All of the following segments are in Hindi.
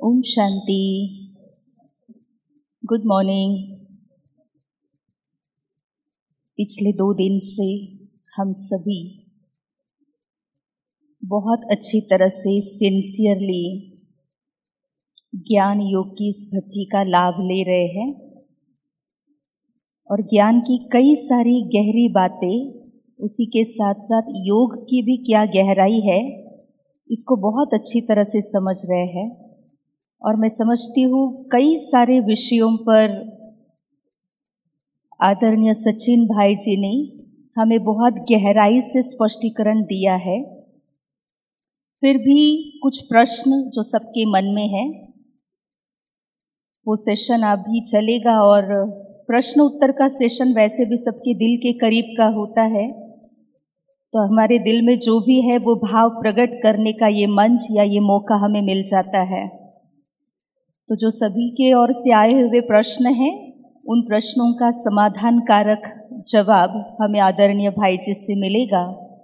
ओम शांति। Good morning. पिछले 2 दिन से हम सभी बहुत अच्छी तरह से सिंसियरली ज्ञान योग की इस भट्टी का लाभ ले रहे हैं और ज्ञान की कई सारी गहरी बातें, उसी के साथ साथ योग की भी क्या गहराई है, इसको बहुत अच्छी तरह से समझ रहे हैं। और मैं समझती हूँ कई सारे विषयों पर आदरणीय सचिन भाई जी ने हमें बहुत गहराई से स्पष्टीकरण दिया है। फिर भी कुछ प्रश्न जो सबके मन में है, वो सेशन अभी चलेगा और प्रश्न उत्तर का सेशन वैसे भी सबके दिल के करीब का होता है। तो हमारे दिल में जो भी है वो भाव प्रकट करने का ये मंच या ये मौका हमें मिल जाता है। तो जो सभी के ओर से आए हुए प्रश्न हैं, उन प्रश्नों का समाधान कारक जवाब हमें आदरणीय भाई जी से मिलेगा।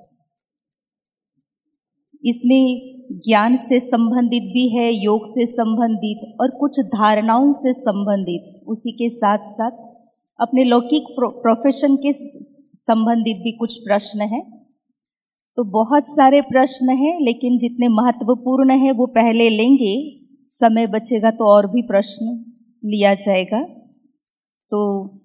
इसमें ज्ञान से संबंधित भी है, योग से संबंधित और कुछ धारणाओं से संबंधित, उसी के साथ साथ अपने लौकिक प्रोफेशन के संबंधित भी कुछ प्रश्न हैं। तो बहुत सारे प्रश्न हैं, लेकिन जितने महत्वपूर्ण हैं वो पहले लेंगे। समय बचेगा तो और भी प्रश्न लिया जाएगा। तो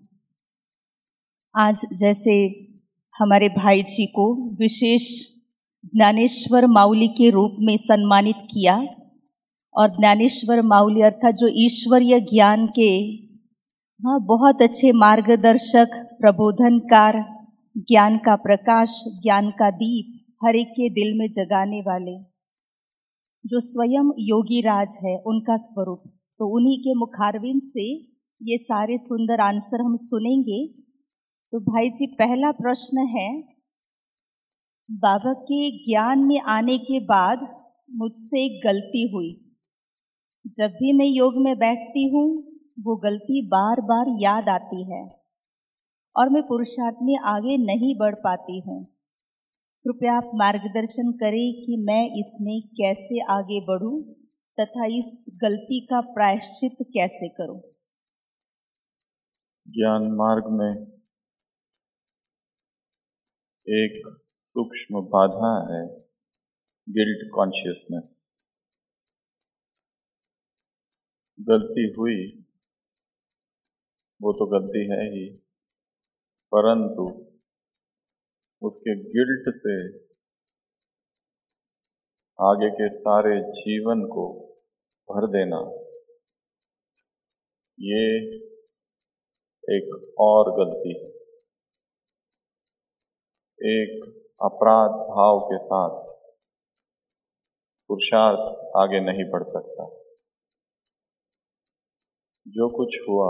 आज जैसे हमारे भाई जी को विशेष ज्ञानेश्वर माउली के रूप में सम्मानित किया, और ज्ञानेश्वर माउली अर्थात जो ईश्वरीय ज्ञान के बहुत अच्छे मार्गदर्शक, प्रबोधनकार, ज्ञान का प्रकाश, ज्ञान का दीप हर एक के दिल में जगाने वाले जो स्वयं योगी राज है, उनका स्वरूप। तो उन्हीं के मुखारविंद से ये सारे सुंदर आंसर हम सुनेंगे। तो भाई जी, पहला प्रश्न है, बाबा के ज्ञान में आने के बाद मुझसे एक गलती हुई। जब भी मैं योग में बैठती हूँ वो गलती बार बार याद आती है और मैं पुरुषार्थ में आगे नहीं बढ़ पाती हूँ। कृपया आप मार्गदर्शन करें कि मैं इसमें कैसे आगे बढ़ूं तथा इस गलती का प्रायश्चित कैसे करूं। ज्ञान मार्ग में एक सूक्ष्म बाधा है गिल्ट कॉन्शियसनेस। गलती हुई वो तो गलती है ही, परंतु उसके गिल्ट से आगे के सारे जीवन को भर देना, ये एक और गलती है। एक अपराध भाव के साथ पुरुषार्थ आगे नहीं बढ़ सकता। जो कुछ हुआ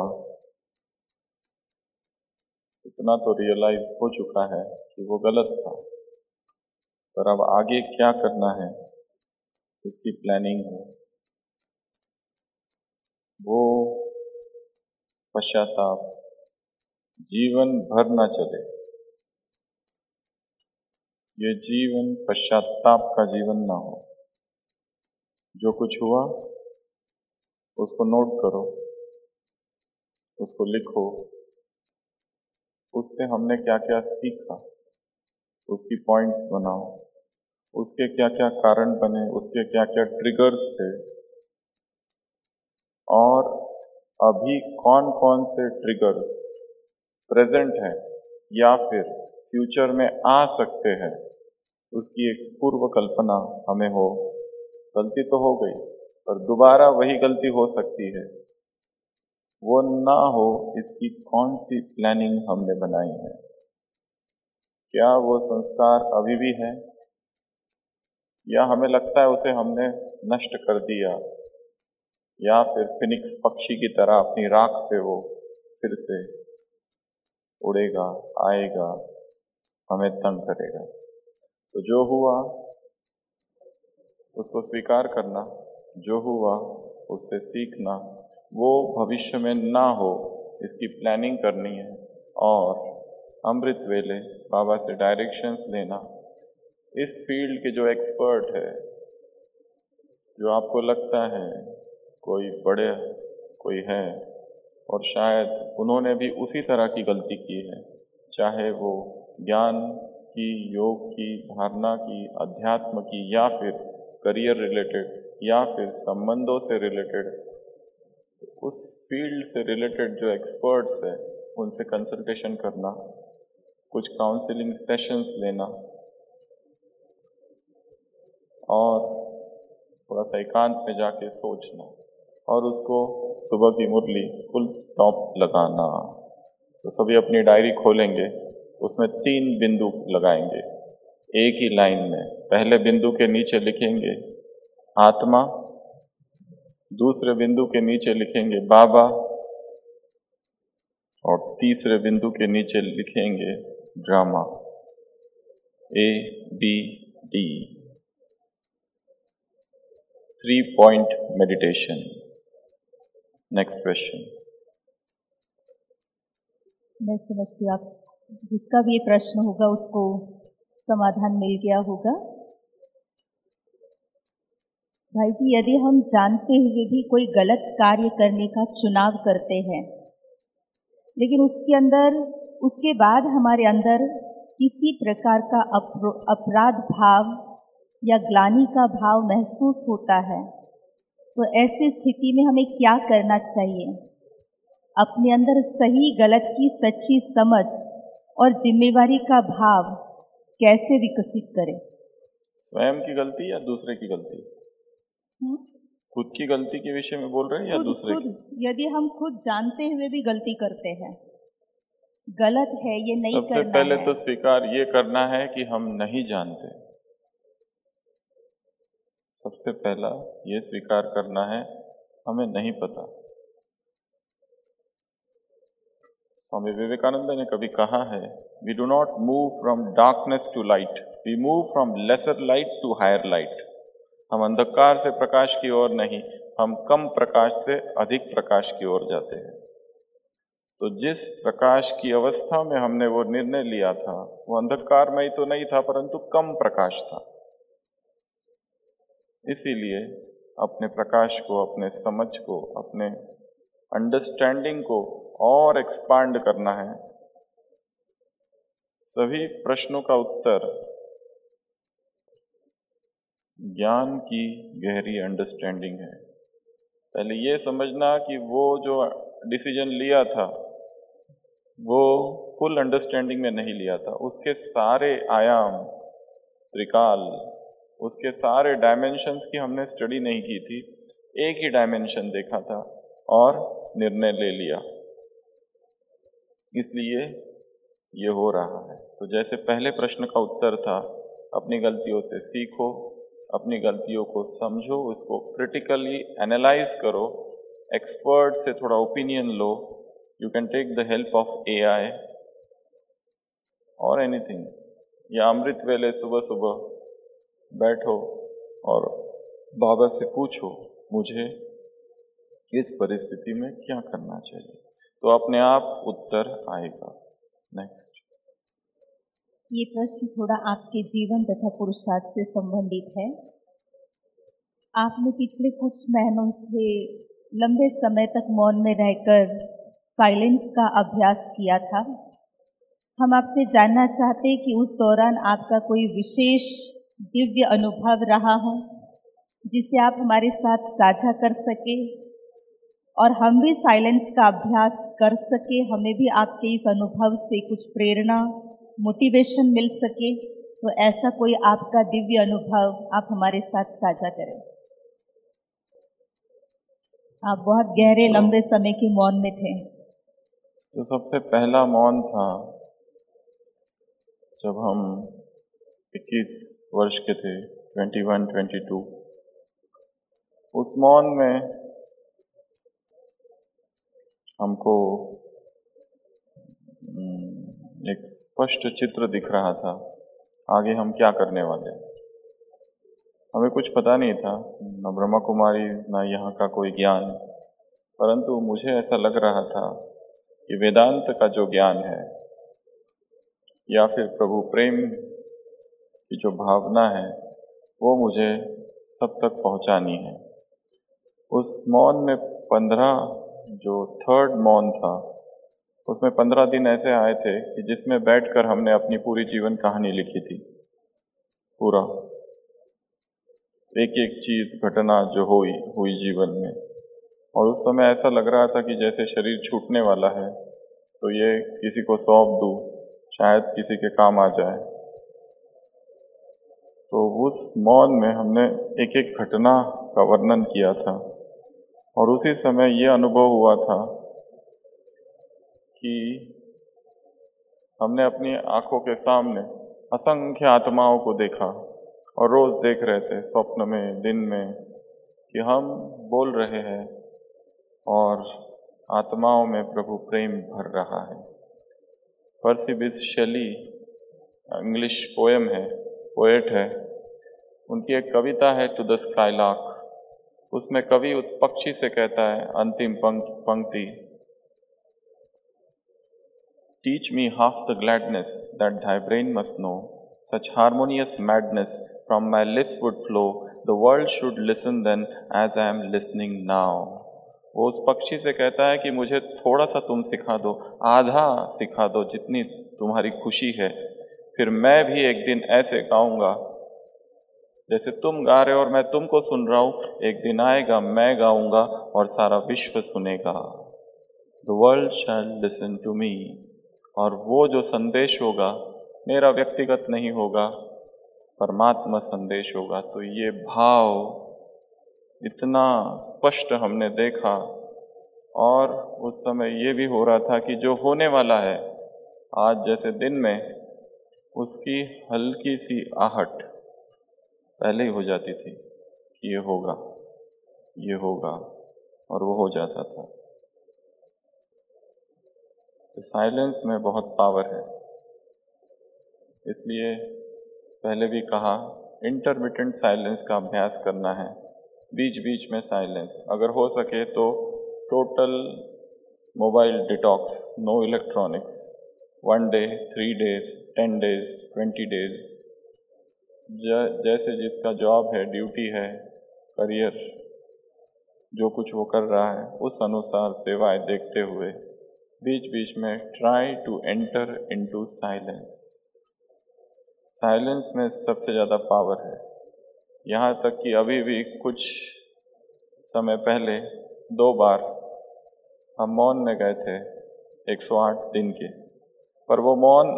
इतना तो रियलाइज हो चुका है कि वो गलत था, पर अब आगे क्या करना है इसकी प्लानिंग है। वो पश्चाताप जीवन भर ना चले। ये जीवन पश्चाताप का जीवन ना हो। जो कुछ हुआ उसको नोट करो, उसको लिखो, उससे हमने क्या क्या सीखा उसकी पॉइंट्स बनाओ, उसके क्या क्या कारण बने, उसके क्या क्या ट्रिगर्स थे, और अभी कौन कौन से ट्रिगर्स प्रेजेंट हैं या फिर फ्यूचर में आ सकते हैं, उसकी एक पूर्व कल्पना हमें हो। गलती तो हो गई, पर दोबारा वही गलती हो सकती है, वो ना हो इसकी कौन सी प्लानिंग हमने बनाई है। क्या वो संस्कार अभी भी है या हमें लगता है उसे हमने नष्ट कर दिया, या फिर फिनिक्स पक्षी की तरह अपनी राख से वो फिर से उड़ेगा, आएगा, हमें तंग करेगा। तो जो हुआ उसको स्वीकार करना, जो हुआ उससे सीखना, वो भविष्य में ना हो इसकी प्लानिंग करनी है। और अमृत वेले बाबा से डायरेक्शंस लेना। इस फील्ड के जो एक्सपर्ट है, जो आपको लगता है कोई बड़े कोई है और शायद उन्होंने भी उसी तरह की गलती की है, चाहे वो ज्ञान की, योग की, धारणा की, अध्यात्म की, या फिर करियर रिलेटेड, या फिर संबंधों से रिलेटेड, उस फील्ड से रिलेटेड जो एक्सपर्ट्स है उनसे कंसल्टेशन करना, कुछ काउंसलिंग सेशंस लेना और थोड़ा सा एकांत में जाके सोचना और उसको सुबह की मुरली फुल स्टॉप लगाना। तो सभी अपनी डायरी खोलेंगे, उसमें 3 बिंदु लगाएंगे एक ही लाइन में। पहले बिंदु के नीचे लिखेंगे आत्मा, दूसरे बिंदु के नीचे लिखेंगे बाबा और तीसरे बिंदु के नीचे लिखेंगे drama, ABD। 3-point meditation। Next question. मैं समझती हूँ आप जिसका भी ये प्रश्न होगा उसको समाधान मिल गया होगा। भाई जी, यदि हम जानते हुए भी कोई गलत कार्य करने का चुनाव करते हैं, लेकिन उसके बाद हमारे अंदर किसी प्रकार का अपराध भाव या ग्लानि का भाव महसूस होता है, तो ऐसी स्थिति में हमें क्या करना चाहिए? अपने अंदर सही गलत की सच्ची समझ और जिम्मेवारी का भाव कैसे विकसित करें? स्वयं की गलती या दूसरे की गलती? खुद की गलती के विषय में बोल रहे हैं या दूसरे की? यदि हम खुद जानते हुए भी गलती करते हैं, गलत है ये नहीं करना है। सबसे पहले तो स्वीकार ये करना है कि हम नहीं जानते। सबसे पहला ये स्वीकार करना है हमें नहीं पता। स्वामी विवेकानंद ने कभी कहा है, we do not move from darkness to light, we move from lesser light to higher light. हम अंधकार से प्रकाश की ओर नहीं, हम कम प्रकाश से अधिक प्रकाश की ओर जाते हैं। तो जिस प्रकाश की अवस्था में हमने वो निर्णय लिया था, वो अंधकारमय तो नहीं था परंतु कम प्रकाश था। इसीलिए अपने प्रकाश को, अपने समझ को, अपने अंडरस्टैंडिंग को और एक्सपांड करना है। सभी प्रश्नों का उत्तर ज्ञान की गहरी अंडरस्टैंडिंग है। पहले ये समझना कि वो जो डिसीजन लिया था वो फुल अंडरस्टैंडिंग में नहीं लिया था, उसके सारे आयाम, त्रिकाल, उसके सारे डायमेंशंस की हमने स्टडी नहीं की थी, एक ही डायमेंशन देखा था और निर्णय ले लिया, इसलिए ये हो रहा है। तो जैसे पहले प्रश्न का उत्तर था, अपनी गलतियों से सीखो, अपनी गलतियों को समझो, उसको क्रिटिकली एनालाइज करो, एक्सपर्ट से थोड़ा ओपिनियन लो। You can take the help of AI और एनीथिंग, या अमृत वेले सुबह सुबह बैठो और बाबा से पूछो मुझे इस परिस्थिति में क्या करना चाहिए, तो अपने आप उत्तर आएगा। नेक्स्ट। ये प्रश्न थोड़ा आपके जीवन तथा पुरुषार्थ से संबंधित है। आपने पिछले कुछ महीनों से लंबे समय तक मौन में रहकर साइलेंस का अभ्यास किया था। हम आपसे जानना चाहते कि उस दौरान आपका कोई विशेष दिव्य अनुभव रहा हो जिसे आप हमारे साथ साझा कर सके, और हम भी साइलेंस का अभ्यास कर सके, हमें भी आपके इस अनुभव से कुछ प्रेरणा, मोटिवेशन मिल सके। तो ऐसा कोई आपका दिव्य अनुभव आप हमारे साथ साझा करें। आप बहुत गहरे लंबे समय के मौन में थे। तो सबसे पहला मौन था जब हम 21 वर्ष के थे, 21-22। उस मौन में हमको एक स्पष्ट चित्र दिख रहा था, आगे हम क्या करने वाले। हमें कुछ पता नहीं था, न ब्रह्मा कुमारी, न यहाँ का कोई ज्ञान, परंतु मुझे ऐसा लग रहा था कि वेदांत का जो ज्ञान है या फिर प्रभु प्रेम की जो भावना है वो मुझे सब तक पहुँचानी है। उस मौन में 15 जो थर्ड मौन था उसमें 15 दिन ऐसे आए थे कि जिसमें बैठकर हमने अपनी पूरी जीवन कहानी लिखी थी। पूरा एक एक चीज घटना जो हुई जीवन में, और उस समय ऐसा लग रहा था कि जैसे शरीर छूटने वाला है तो ये किसी को सौंप दूं, शायद किसी के काम आ जाए। तो उस मौन में हमने एक एक घटना का वर्णन किया था, और उसी समय ये अनुभव हुआ था कि हमने अपनी आंखों के सामने असंख्य आत्माओं को देखा, और रोज देख रहे थे स्वप्न में, दिन में, कि हम बोल रहे हैं और आत्माओं में प्रभु प्रेम भर रहा है। Percy Bysshe Shelley English poem है, पोएट है, उनकी एक कविता है टू द स्काईलार्क। उसमें कवि उस पक्षी से कहता है, अंतिम पंक्ति, teach me half the gladness that thy brain must know, such harmonious madness from my lips would flow, the world should listen then as I am listening now। वो उस पक्षी से कहता है कि मुझे थोड़ा सा तुम सिखा दो, आधा सिखा दो जितनी तुम्हारी खुशी है, फिर मैं भी एक दिन ऐसे गाऊंगा जैसे तुम गा रहे हो और मैं तुमको सुन रहा हूं। एक दिन आएगा मैं गाऊंगा और सारा विश्व सुनेगा। The world shall listen to me। और वो जो संदेश होगा मेरा व्यक्तिगत नहीं होगा, परमात्मा संदेश होगा। तो ये भाव इतना स्पष्ट हमने देखा, और उस समय ये भी हो रहा था कि जो होने वाला है आज जैसे दिन में, उसकी हल्की सी आहट पहले ही हो जाती थी कि ये होगा, और वो हो जाता था। तो साइलेंस में बहुत पावर है, इसलिए पहले भी कहा इंटरमिटेंट साइलेंस का अभ्यास करना है, बीच बीच में साइलेंस। अगर हो सके तो total mobile detox, no electronics, 1 day, 3 days, 10 days, 20 days, जैसे जिसका जॉब है, ड्यूटी है, करियर, जो कुछ वो कर रहा है उस अनुसार सेवाएं देखते हुए बीच बीच में try to enter into silence. Silence में सबसे ज़्यादा पावर है। यहाँ तक कि अभी भी कुछ समय पहले 2 बार हम मौन में गए थे 108 दिन के, पर वो मौन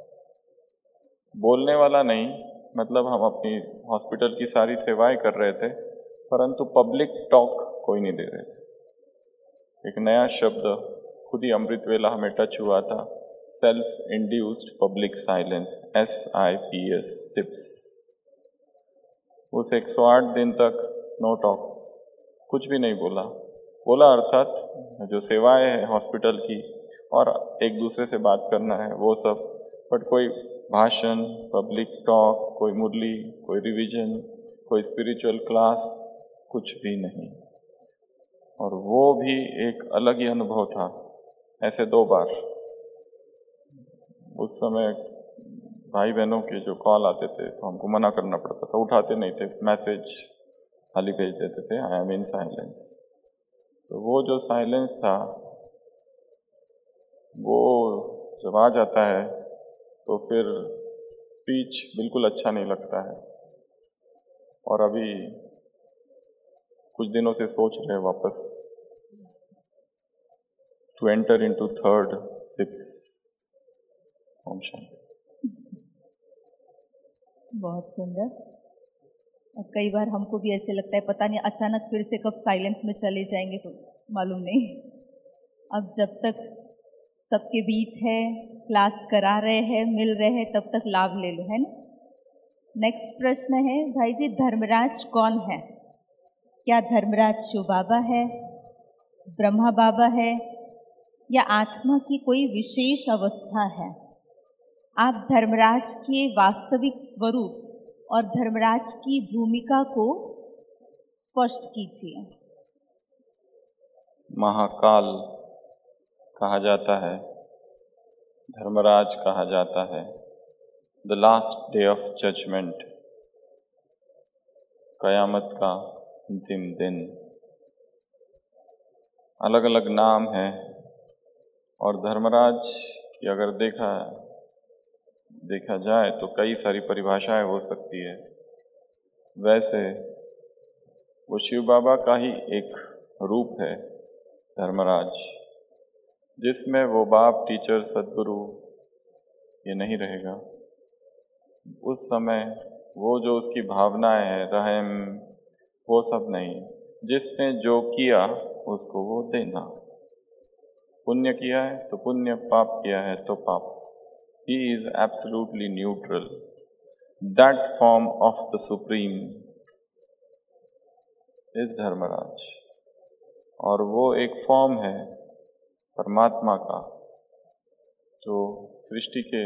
बोलने वाला नहीं, मतलब हम अपनी हॉस्पिटल की सारी सेवाएं कर रहे थे, परंतु पब्लिक टॉक कोई नहीं दे रहे थे। एक नया शब्द खुद ही अमृत वेला हमें टच हुआ था, self induced public silence, SIPS, sips. उस 108 दिन तक नो टॉक्स, कुछ भी नहीं बोला अर्थात जो सेवाएं हैं हॉस्पिटल की और एक दूसरे से बात करना है वो सब, बट कोई भाषण, पब्लिक टॉक, कोई मुरली, कोई रिवीजन, कोई स्पिरिचुअल क्लास, कुछ भी नहीं। और वो भी एक अलग ही अनुभव था। ऐसे 2 बार उस समय भाई बहनों के जो कॉल आते थे तो हमको मना करना पड़ता था, उठाते नहीं थे, मैसेज खाली भेज देते थे, आई एम इन साइलेंस। तो वो जो साइलेंस था वो जब आ जाता है तो फिर स्पीच बिल्कुल अच्छा नहीं लगता है। और अभी कुछ दिनों से सोच रहे हैं वापस to enter into third sips. ओम शांति। बहुत सुंदर। और कई बार हमको भी ऐसे लगता है पता नहीं अचानक फिर से कब साइलेंस में चले जाएंगे, तो मालूम नहीं। अब जब तक सबके बीच है, क्लास करा रहे हैं, मिल रहे हैं, तब तक लाभ ले लो, है ना। नेक्स्ट प्रश्न है, भाई जी धर्मराज कौन है? क्या धर्मराज शिव बाबा है, ब्रह्मा बाबा है, या आत्मा की कोई विशेष अवस्था है? आप धर्मराज के वास्तविक स्वरूप और धर्मराज की भूमिका को स्पष्ट कीजिए। महाकाल कहा जाता है, धर्मराज कहा जाता है, the last day of judgment, कयामत का अंतिम दिन। अलग अलग नाम हैं और धर्मराज की अगर देखा जाए तो कई सारी परिभाषाएं हो सकती है। वैसे वो शिव बाबा का ही एक रूप है धर्मराज, जिसमें वो बाप, टीचर, सद्गुरु ये नहीं रहेगा। उस समय वो जो उसकी भावनाएं हैं, रहम, वो सब नहीं। जिसने जो किया उसको वो देना। पुण्य किया है तो पुण्य, पाप किया है तो पाप। He is absolutely neutral. That form of the Supreme is Dharmaraj. और वो एक फॉर्म है परमात्मा का जो सृष्टि के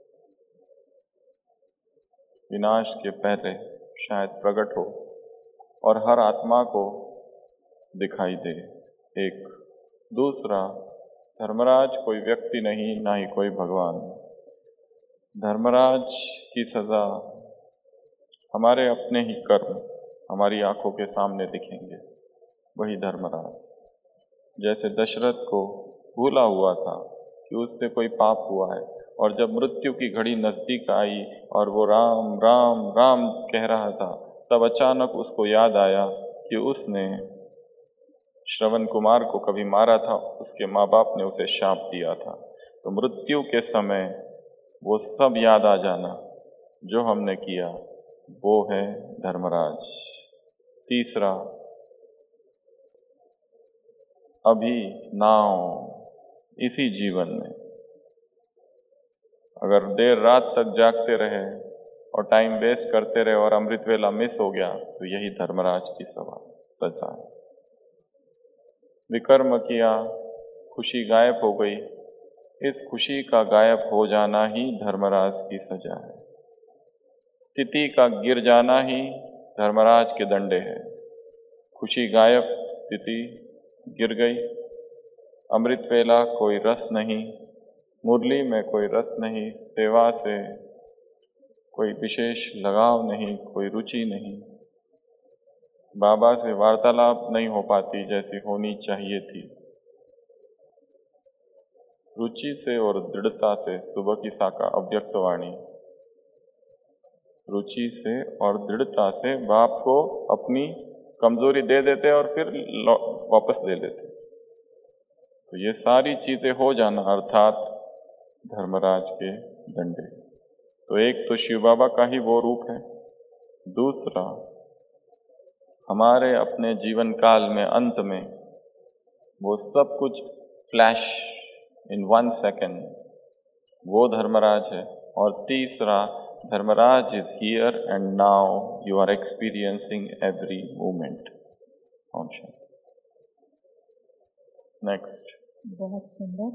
विनाश के पहले शायद प्रकट हो और हर आत्मा को दिखाई दे। एक दूसरा, धर्मराज कोई व्यक्ति नहीं, ना ही कोई भगवान। धर्मराज की सज़ा हमारे अपने ही कर्म हमारी आंखों के सामने दिखेंगे, वही धर्मराज। जैसे दशरथ को भूला हुआ था कि उससे कोई पाप हुआ है, और जब मृत्यु की घड़ी नज़दीक आई और वो राम राम राम कह रहा था, तब अचानक उसको याद आया कि उसने श्रवण कुमार को कभी मारा था, उसके माँ बाप ने उसे शाप दिया था। तो मृत्यु के समय वो सब याद आ जाना जो हमने किया, वो है धर्मराज। तीसरा, अभी नाउ इसी जीवन में अगर देर रात तक जागते रहे और टाइम वेस्ट करते रहे और अमृत वेला मिस हो गया, तो यही धर्मराज की सजा है। विकर्म किया, खुशी गायब हो गई, इस खुशी का गायब हो जाना ही धर्मराज की सजा है। स्थिति का गिर जाना ही धर्मराज के दंडे है। खुशी गायब, स्थिति गिर गई, अमृत वेला कोई रस नहीं, मुरली में कोई रस नहीं, सेवा से कोई विशेष लगाव नहीं, कोई रुचि नहीं, बाबा से वार्तालाप नहीं हो पाती जैसी होनी चाहिए थी। रुचि से और दृढ़ता से, सुबह की साका अव्यक्त वाणी, रुचि से और दृढ़ता से बाप को अपनी कमजोरी दे देते और फिर वापस ले लेते। तो ये सारी चीजें हो जाना अर्थात धर्मराज के दंडे। तो एक तो शिव बाबा का ही वो रूप है। दूसरा, हमारे अपने जीवन काल में अंत में वो सब कुछ फ्लैश इन 1 सेकेंड, वो धर्मराज है। और तीसरा, Dharmraj is here and now, you are experiencing every moment on shanti. Next. बहुत सुंदर।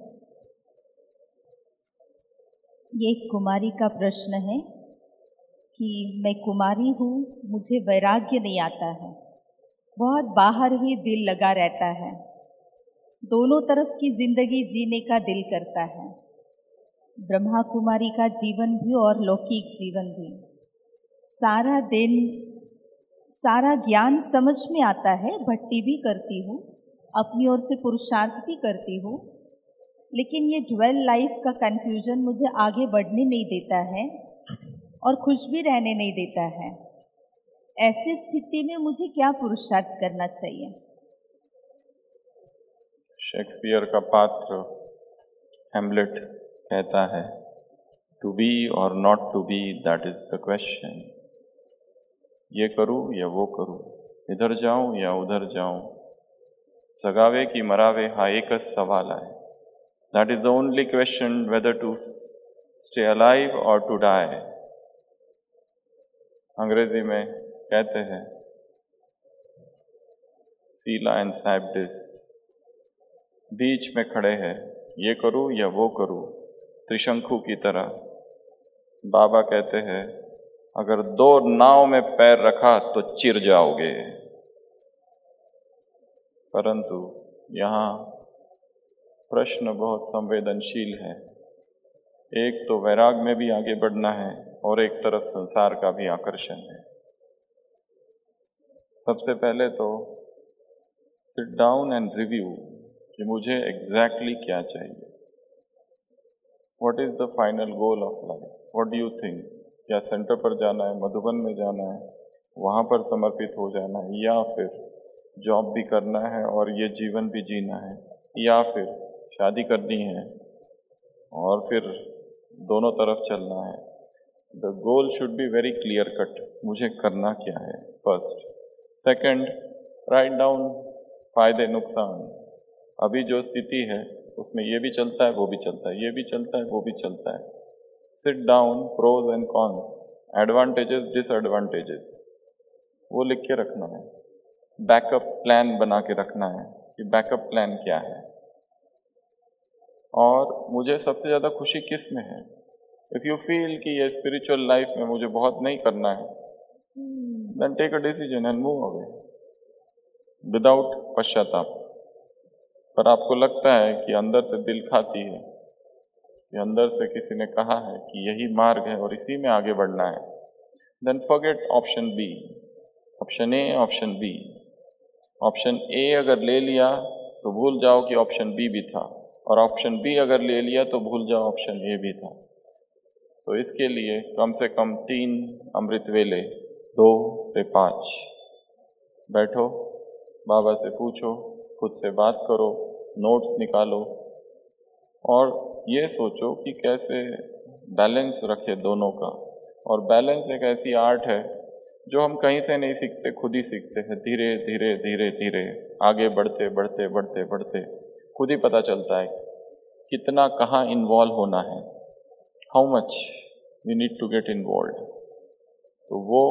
ये एक कुमारी का प्रश्न है कि मैं कुमारी हूँ, मुझे वैराग्य नहीं आता है, बहुत बाहर ही दिल लगा रहता है, दोनों तरफ की जिंदगी जीने का दिल करता है, ब्रह्मा कुमारी का जीवन भी और लौकिक जीवन भी। सारा दिन सारा ज्ञान समझ में आता है, भक्ति भी करती हूँ, अपनी ओर से पुरुषार्थ भी करती हूँ, लेकिन ये ड्वेल लाइफ का कंफ्यूजन मुझे आगे बढ़ने नहीं देता है और खुश भी रहने नहीं देता है। ऐसी स्थिति में मुझे क्या पुरुषार्थ करना चाहिए? शेक्सपियर का पात्र हैमलेट कहता है, टू बी और not to be, that is the question. ये करूं या वो करूं, इधर जाऊं या उधर जाऊं, सगावे की मरावे हा एक सवाल है। That is the only question, whether to stay alive और टू डाई। अंग्रेजी में कहते हैं सीला एंड साइबडिस बीच में खड़े हैं, ये करूं या वो करूं, त्रिशंकु की तरह। बाबा कहते हैं, अगर 2 नाव में पैर रखा तो चिर जाओगे। परंतु यहाँ प्रश्न बहुत संवेदनशील है। एक तो वैराग में भी आगे बढ़ना है और एक तरफ संसार का भी आकर्षण है। सबसे पहले तो सिट डाउन एंड रिव्यू कि मुझे एग्जैक्टली क्या चाहिए। What is the final goal of life? What do you think? क्या सेंटर पर जाना है, मधुबन में जाना है, वहाँ पर समर्पित हो जाना है, या फिर जॉब भी करना है और ये जीवन भी जीना है, या फिर शादी करनी है और फिर दोनों तरफ चलना है? The goal should be very clear cut, मुझे करना क्या है फर्स्ट। सेकंड, राइट डाउन फायदे नुकसान। अभी जो स्थिति है उसमें ये भी चलता है, वो भी चलता है, ये भी चलता है, वो भी चलता है। Sit down, pros and cons, advantages disadvantages, वो लिख के रखना है। बैकअप प्लान बना के रखना है कि बैकअप प्लान क्या है। और मुझे सबसे ज़्यादा खुशी किस में है? इफ़ यू फील कि ये स्पिरिचुअल लाइफ में मुझे बहुत नहीं करना है, then take a decision and move away without pashchatap. पर आपको लगता है कि अंदर से दिल खाती है, कि अंदर से किसी ने कहा है कि यही मार्ग है और इसी में आगे बढ़ना है, then forget option B, option A, option B. Option A अगर ले लिया तो भूल जाओ कि ऑप्शन बी भी था, और ऑप्शन बी अगर ले लिया तो भूल जाओ ऑप्शन ए भी था। सो इसके लिए कम से कम 3 अमृत वेले, 2 से 5 बैठो, बाबा से पूछो, खुद से बात करो, नोट्स निकालो और ये सोचो कि कैसे बैलेंस रखे दोनों का। और बैलेंस एक ऐसी आर्ट है जो हम कहीं से नहीं सीखते, खुद ही सीखते हैं। धीरे धीरे धीरे धीरे आगे बढ़ते बढ़ते बढ़ते बढ़ते खुद ही पता चलता है कितना कहाँ इन्वॉल्व होना है, how much we need to get involve. तो वो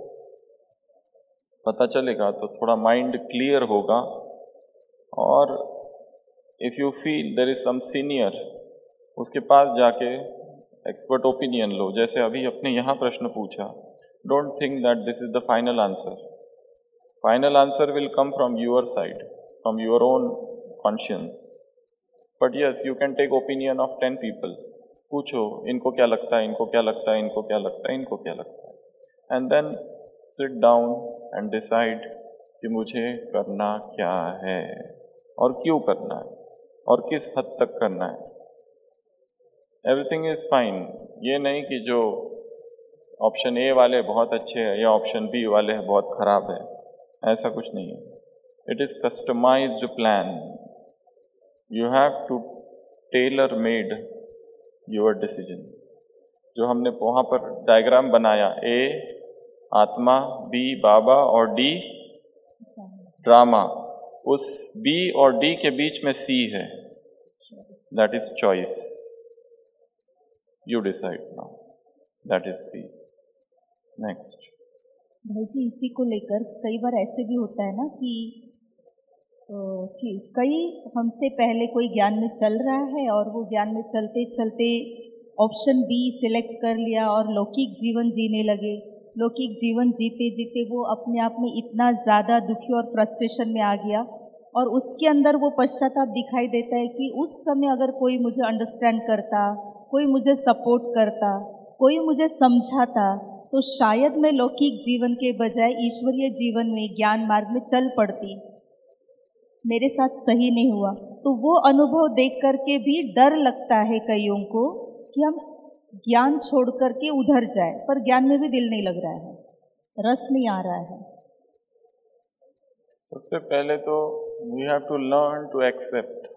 पता चलेगा तो थोड़ा माइंड क्लियर होगा। और if you feel there is some senior, उसके पास जाके एक्सपर्ट ओपिनियन लो। जैसे अभी अपने यहाँ प्रश्न पूछा, don't think that this is the final answer. Final answer will come from your side, from your own conscience. But yes, you can take opinion of 10 people. पूछो इनको क्या लगता है, इनको क्या लगता है, इनको क्या लगता है, इनको क्या लगता है, and then sit down and decide कि मुझे करना क्या है और क्यों करना है और किस हद तक करना है। Everything is fine. ये नहीं कि जो ऑप्शन ए वाले बहुत अच्छे हैं या ऑप्शन बी वाले बहुत खराब है, ऐसा कुछ नहीं है। It is customized plan. You have to tailor made your decision. जो हमने वहाँ पर डायग्राम बनाया, ए आत्मा, बी बाबा और डी ड्रामा, उस बी और डी के बीच में सी है, that is choice. You decide now, that is C. Next. भाई जी, इसी को लेकर कई बार ऐसे भी होता है ना कि कई हमसे पहले कोई ज्ञान में चल रहा है और वो ज्ञान में चलते चलते ऑप्शन बी सिलेक्ट कर लिया और लौकिक जीवन जीने लगे। लौकिक जीवन जीते जीते वो अपने आप में इतना ज़्यादा दुखी और फ्रस्ट्रेशन में आ गया और उसके अंदर वो पश्चाताप दिखाई देता है कि उस समय अगर कोई मुझे अंडरस्टैंड करता, कोई मुझे सपोर्ट करता, कोई मुझे समझाता, तो शायद मैं लौकिक जीवन के बजाय ईश्वरीय जीवन में, ज्ञान मार्ग में चल पड़ती। मेरे साथ सही नहीं हुआ। तो वो अनुभव देख करके भी डर लगता है कईयों को कि हम ज्ञान छोड़ करके उधर जाए, पर ज्ञान में भी दिल नहीं लग रहा है, रस नहीं आ रहा है। सबसे पहले तो we have to learn to accept.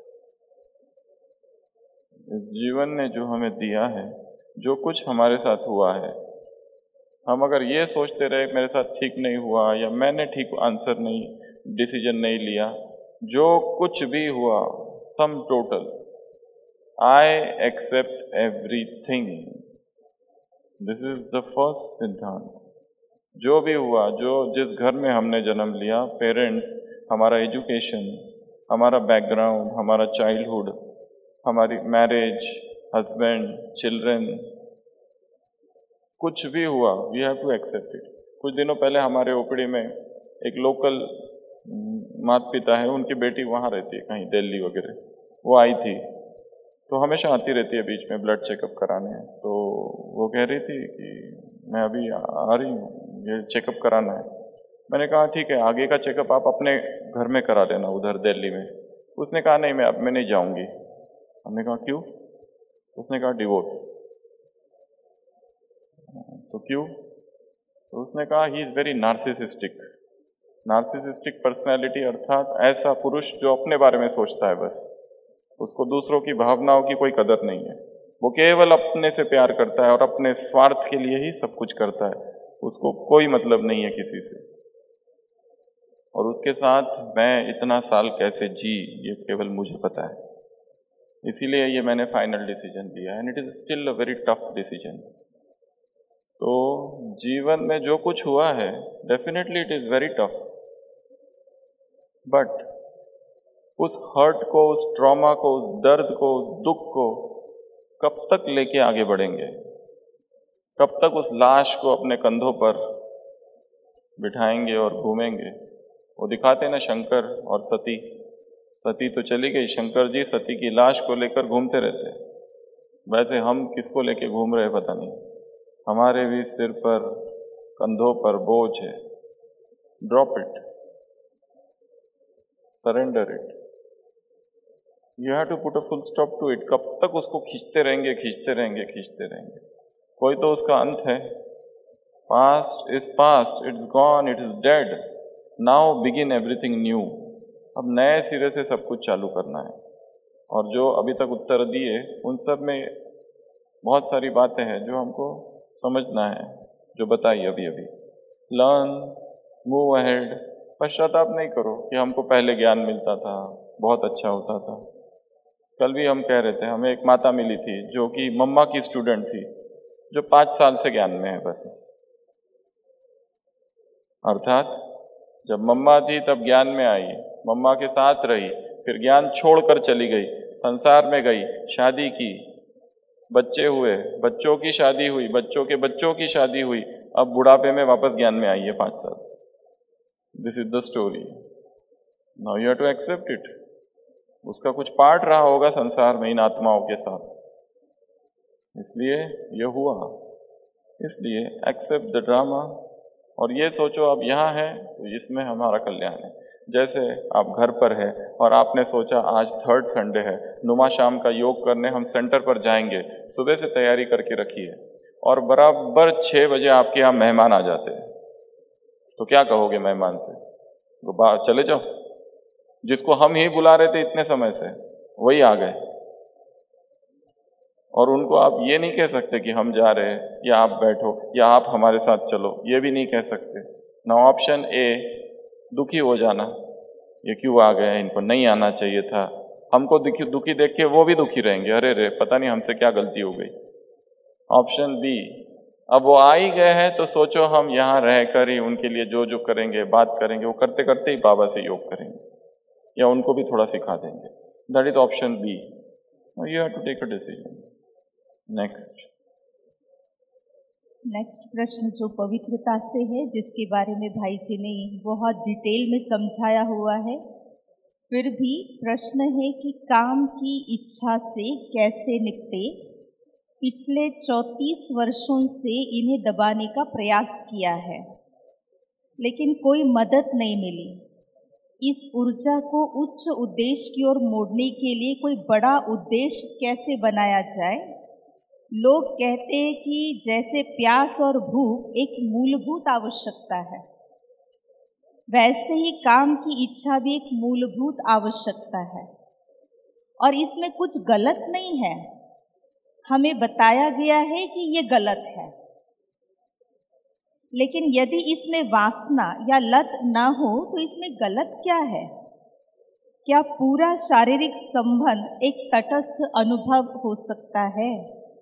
जीवन ने जो हमें दिया है, जो कुछ हमारे साथ हुआ है, हम अगर ये सोचते रहे मेरे साथ ठीक नहीं हुआ या मैंने ठीक आंसर नहीं, डिसीजन नहीं लिया, जो कुछ भी हुआ sum total, I accept everything. This is the first siddhant. जो भी हुआ, जो जिस घर में हमने जन्म लिया, पेरेंट्स, हमारा एजुकेशन, हमारा बैकग्राउंड, हमारा चाइल्डहुड, हमारी मैरिज, हस्बैंड, चिल्ड्रन, कुछ भी हुआ, we have to accept it. कुछ दिनों पहले हमारे ओपड़ी में एक लोकल माता पिता है, उनकी बेटी वहाँ रहती है कहीं दिल्ली वगैरह, वो आई थी, तो हमेशा आती रहती है बीच में ब्लड चेकअप कराने। तो वो कह रही थी कि मैं अभी आ रही हूँ, ये चेकअप कराना है। मैंने कहा ठीक है, आगे का चेकअप आप अपने घर में करा लेना उधर दिल्ली में। उसने कहा नहीं, मैं नहीं जाऊंगी। हमने कहा क्यों? उसने कहा डिवोर्स। तो क्यों? तो उसने कहा he is very narcissistic. Narcissistic personality अर्थात ऐसा पुरुष जो अपने बारे में सोचता है बस, उसको दूसरों की भावनाओं की कोई कदर नहीं है। वो केवल अपने से प्यार करता है और अपने स्वार्थ के लिए ही सब कुछ करता है, उसको कोई मतलब नहीं है किसी से। और उसके साथ मैं इतना साल कैसे जी, ये केवल मुझे पता है। इसीलिए ये मैंने फाइनल डिसीजन लिया, and it is still a very tough decision. तो जीवन में जो कुछ हुआ है, definitely it is very tough, but उस हर्ट को, उस ट्रॉमा को, उस दर्द को, उस दुख को कब तक लेके आगे बढ़ेंगे? कब तक उस लाश को अपने कंधों पर बिठाएंगे और घूमेंगे? वो दिखाते ना शंकर और सती। सती तो चली गई, शंकर जी सती की लाश को लेकर घूमते रहते। वैसे हम किसको लेके घूम रहे पता नहीं। हमारे भी सिर पर, कंधों पर बोझ है। Drop it, surrender it, you have to put a full stop to it. कब तक उसको खींचते रहेंगे, खींचते रहेंगे, खींचते रहेंगे? कोई तो उसका अंत है। Past is past, it's gone, it is dead, now begin everything new. अब नए सिरे से सब कुछ चालू करना है। और जो अभी तक उत्तर दिए उन सब में बहुत सारी बातें हैं जो हमको समझना है, जो बताई अभी अभी। Learn, move ahead. पश्चाताप नहीं करो कि हमको पहले ज्ञान मिलता था, बहुत अच्छा होता था। कल भी हम कह रहे थे, हमें एक माता मिली थी जो कि मम्मा की स्टूडेंट थी, जो 5 साल से ज्ञान में है बस। अर्थात जब मम्मा थी तब ज्ञान में आई, मम्मा के साथ रही, फिर ज्ञान छोड़कर चली गई, संसार में गई, शादी की, बच्चे हुए, बच्चों की शादी हुई, बच्चों के बच्चों की शादी हुई, अब बुढ़ापे में वापस ज्ञान में आई है 5 साल से। This is the story. Now you have to accept it. उसका कुछ पार्ट रहा होगा संसार में इन आत्माओं के साथ, इसलिए ये हुआ। इसलिए एक्सेप्ट द ड्रामा और ये सोचो अब यहाँ है तो इसमें हमारा कल्याण है। जैसे आप घर पर है और आपने सोचा आज 3rd संडे है, नुमा शाम का योग करने हम सेंटर पर जाएंगे, सुबह से तैयारी करके रखिए और बराबर 6 बजे आपके यहाँ मेहमान आ जाते हैं, तो क्या कहोगे मेहमान से? चले जाओ, जिसको हम ही बुला रहे थे इतने समय से वही आ गए। और उनको आप ये नहीं कह सकते कि हम जा रहे हैं या आप बैठो या आप हमारे साथ चलो, ये भी नहीं कह सकते। ना ऑप्शन ए, दुखी हो जाना, ये क्यों आ गए, इनको नहीं आना चाहिए था। हमको दुखी देख के वो भी दुखी रहेंगे, अरे रे पता नहीं हमसे क्या गलती हो गई। ऑप्शन बी, अब वो आ ही गए हैं तो सोचो हम यहाँ रहकर ही उनके लिए जो जो करेंगे, बात करेंगे, वो करते करते ही बाबा से योग करेंगे या उनको भी थोड़ा सिखा देंगे। That is option B. You have to take a decision. Next प्रश्न जो पवित्रता से है, जिसके बारे में भाई जी ने बहुत डिटेल में समझाया हुआ है, फिर भी प्रश्न है कि काम की इच्छा से कैसे निपटे। पिछले 34 वर्षों से इन्हें दबाने का प्रयास किया है, लेकिन कोई मदद नहीं मिली। इस ऊर्जा को उच्च उद्देश्य की ओर मोड़ने के लिए कोई बड़ा उद्देश्य कैसे बनाया जाए? लोग कहते हैं कि जैसे प्यास और भूख एक मूलभूत आवश्यकता है, वैसे ही काम की इच्छा भी एक मूलभूत आवश्यकता है और इसमें कुछ गलत नहीं है। हमें बताया गया है कि ये गलत है, लेकिन यदि इसमें वासना या लत ना हो तो इसमें गलत क्या है? क्या पूरा शारीरिक संबंध एक तटस्थ अनुभव हो सकता है?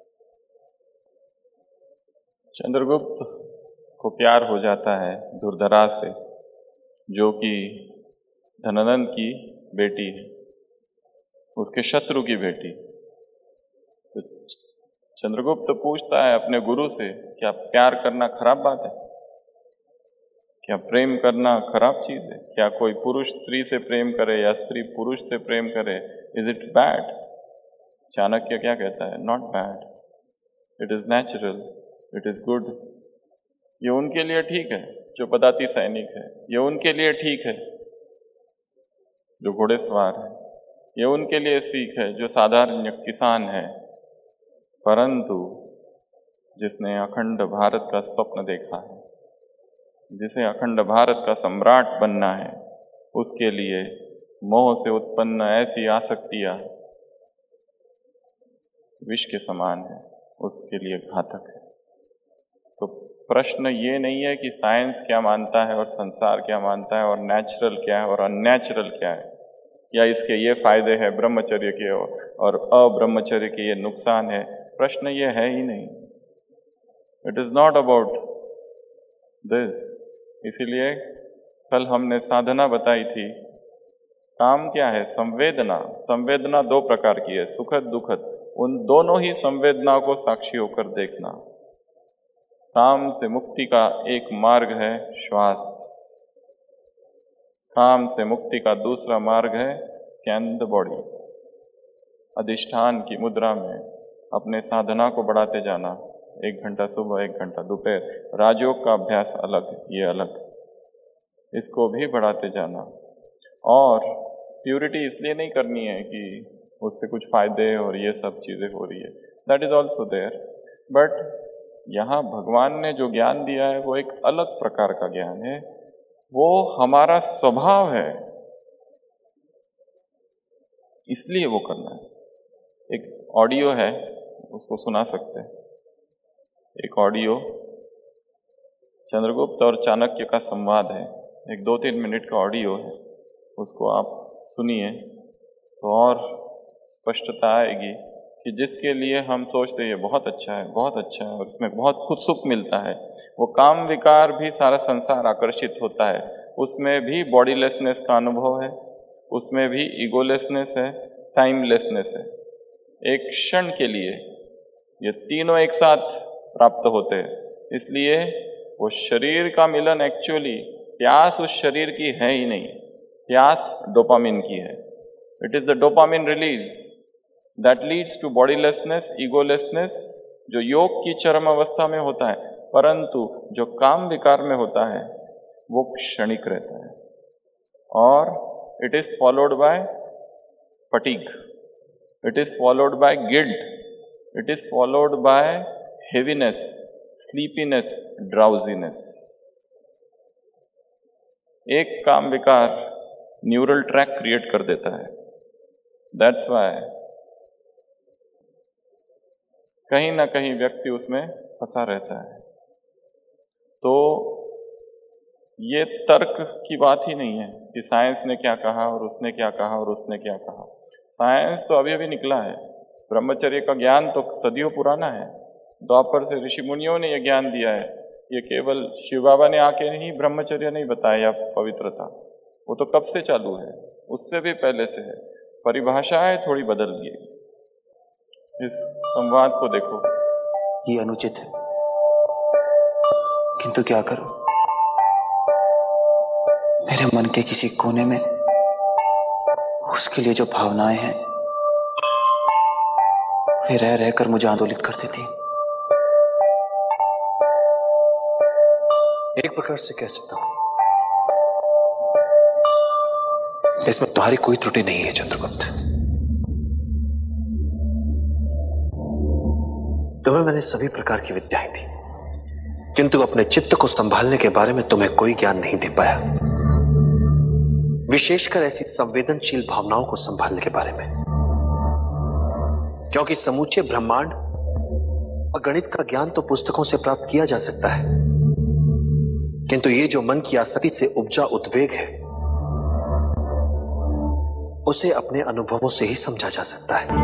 चंद्रगुप्त को प्यार हो जाता है दुर्धरा से, जो कि धनानंद की बेटी है, उसके शत्रु की बेटी। तो चंद्रगुप्त पूछता है अपने गुरु से, क्या प्यार करना खराब बात है? क्या प्रेम करना खराब चीज है? क्या कोई पुरुष स्त्री से प्रेम करे या स्त्री पुरुष से प्रेम करे, इज इट बैड? चाणक्य क्या कहता है? Not bad, it is natural, it is good. ये उनके लिए ठीक है जो पदाति सैनिक है, ये उनके लिए ठीक है जो घोड़ेसवार है, ये उनके लिए सीख है जो साधारण किसान है, परंतु जिसने अखंड भारत का स्वप्न देखा है, जिसे अखंड भारत का सम्राट बनना है, उसके लिए मोह से उत्पन्न ऐसी आसक्तियां विष के समान है, उसके लिए घातक है। तो प्रश्न ये नहीं है कि साइंस क्या मानता है और संसार क्या मानता है और नेचुरल क्या है और अननेचुरल क्या है, या इसके ये फायदे हैं ब्रह्मचर्य के और अब्रह्मचर्य के ये नुकसान है। प्रश्न ये है ही नहीं। It is not about this. इसीलिए कल हमने साधना बताई थी। काम क्या है? संवेदना। संवेदना दो प्रकार की है, सुखद दुखद। उन दोनों ही संवेदनाओं को साक्षी होकर देखना। काम से मुक्ति का एक मार्ग है श्वास। काम से मुक्ति का दूसरा मार्ग है स्कैन द बॉडी। अधिष्ठान की मुद्रा में अपने साधना को बढ़ाते जाना। 1 घंटा सुबह, 1 घंटा दोपहर। राजयोग का अभ्यास अलग, ये अलग, इसको भी बढ़ाते जाना। और प्यूरिटी इसलिए नहीं करनी है कि उससे कुछ फायदे और ये सब चीज़ें हो रही है, that is also there, but यहाँ भगवान ने जो ज्ञान दिया है वो एक अलग प्रकार का ज्ञान है। वो हमारा स्वभाव है, इसलिए वो करना है। एक ऑडियो है, उसको सुना सकते हैं। एक ऑडियो चंद्रगुप्त और चाणक्य का संवाद है, एक 2-3 मिनट का ऑडियो है, उसको आप सुनिए तो और स्पष्टता आएगी कि जिसके लिए हम सोचते हैं ये बहुत अच्छा है, बहुत अच्छा है और इसमें बहुत कुछ सुख मिलता है, वो काम विकार भी सारा संसार आकर्षित होता है, उसमें भी बॉडीलेसनेस का अनुभव है, उसमें भी ईगोलेसनेस है, टाइमलेसनेस है। एक क्षण के लिए ये तीनों एक साथ प्राप्त होते हैं। इसलिए वो शरीर का मिलन एक्चुअली, प्यास उस शरीर की है ही नहीं, प्यास डोपामिन की है। It is the dopamine release that leads to bodilessness, egolessness, जो योग की चरम अवस्था में होता है, परंतु जो काम विकार में होता है वो क्षणिक रहता है। और it is followed by fatigue, it is followed by guilt, it is followed by heaviness, sleepiness, drowsiness. एक काम विकार न्यूरल ट्रैक क्रिएट कर देता है। दैट्स व्हाई कहीं ना कहीं व्यक्ति उसमें फंसा रहता है। तो ये तर्क की बात ही नहीं है कि साइंस ने क्या कहा और उसने क्या कहा और उसने क्या कहा। साइंस तो अभी अभी निकला है। ब्रह्मचर्य का ज्ञान तो सदियों पुराना है। द्वापर से ऋषि मुनियों ने यह ज्ञान दिया है। ये केवल शिव बाबा ने आके नहीं ब्रह्मचर्य नहीं बताया, पवित्रता, वो तो कब से चालू है, उससे भी पहले से है। परिभाषाएं थोड़ी बदल गई। इस संवाद को देखो। ये अनुचित है, किंतु क्या करूं? मेरे मन के किसी कोने में उसके लिए जो भावनाएं हैं वे रह रहकर मुझे आंदोलित कर देती। एक प्रकार से कह सकता हूं इसमें तुम्हारी कोई त्रुटि नहीं है चंद्रगुप्त। तुम्हें मैंने सभी प्रकार की विद्याएं दी, किंतु अपने चित्त को संभालने के बारे में तुम्हें कोई ज्ञान नहीं दे पाया, विशेषकर ऐसी संवेदनशील भावनाओं को संभालने के बारे में। क्योंकि समूचे ब्रह्मांड और गणित का ज्ञान तो पुस्तकों से प्राप्त किया जा सकता है, किंतु ये जो मन की आसक्ति से उपजा उद्वेग है उसे अपने अनुभवों से ही समझा जा सकता है।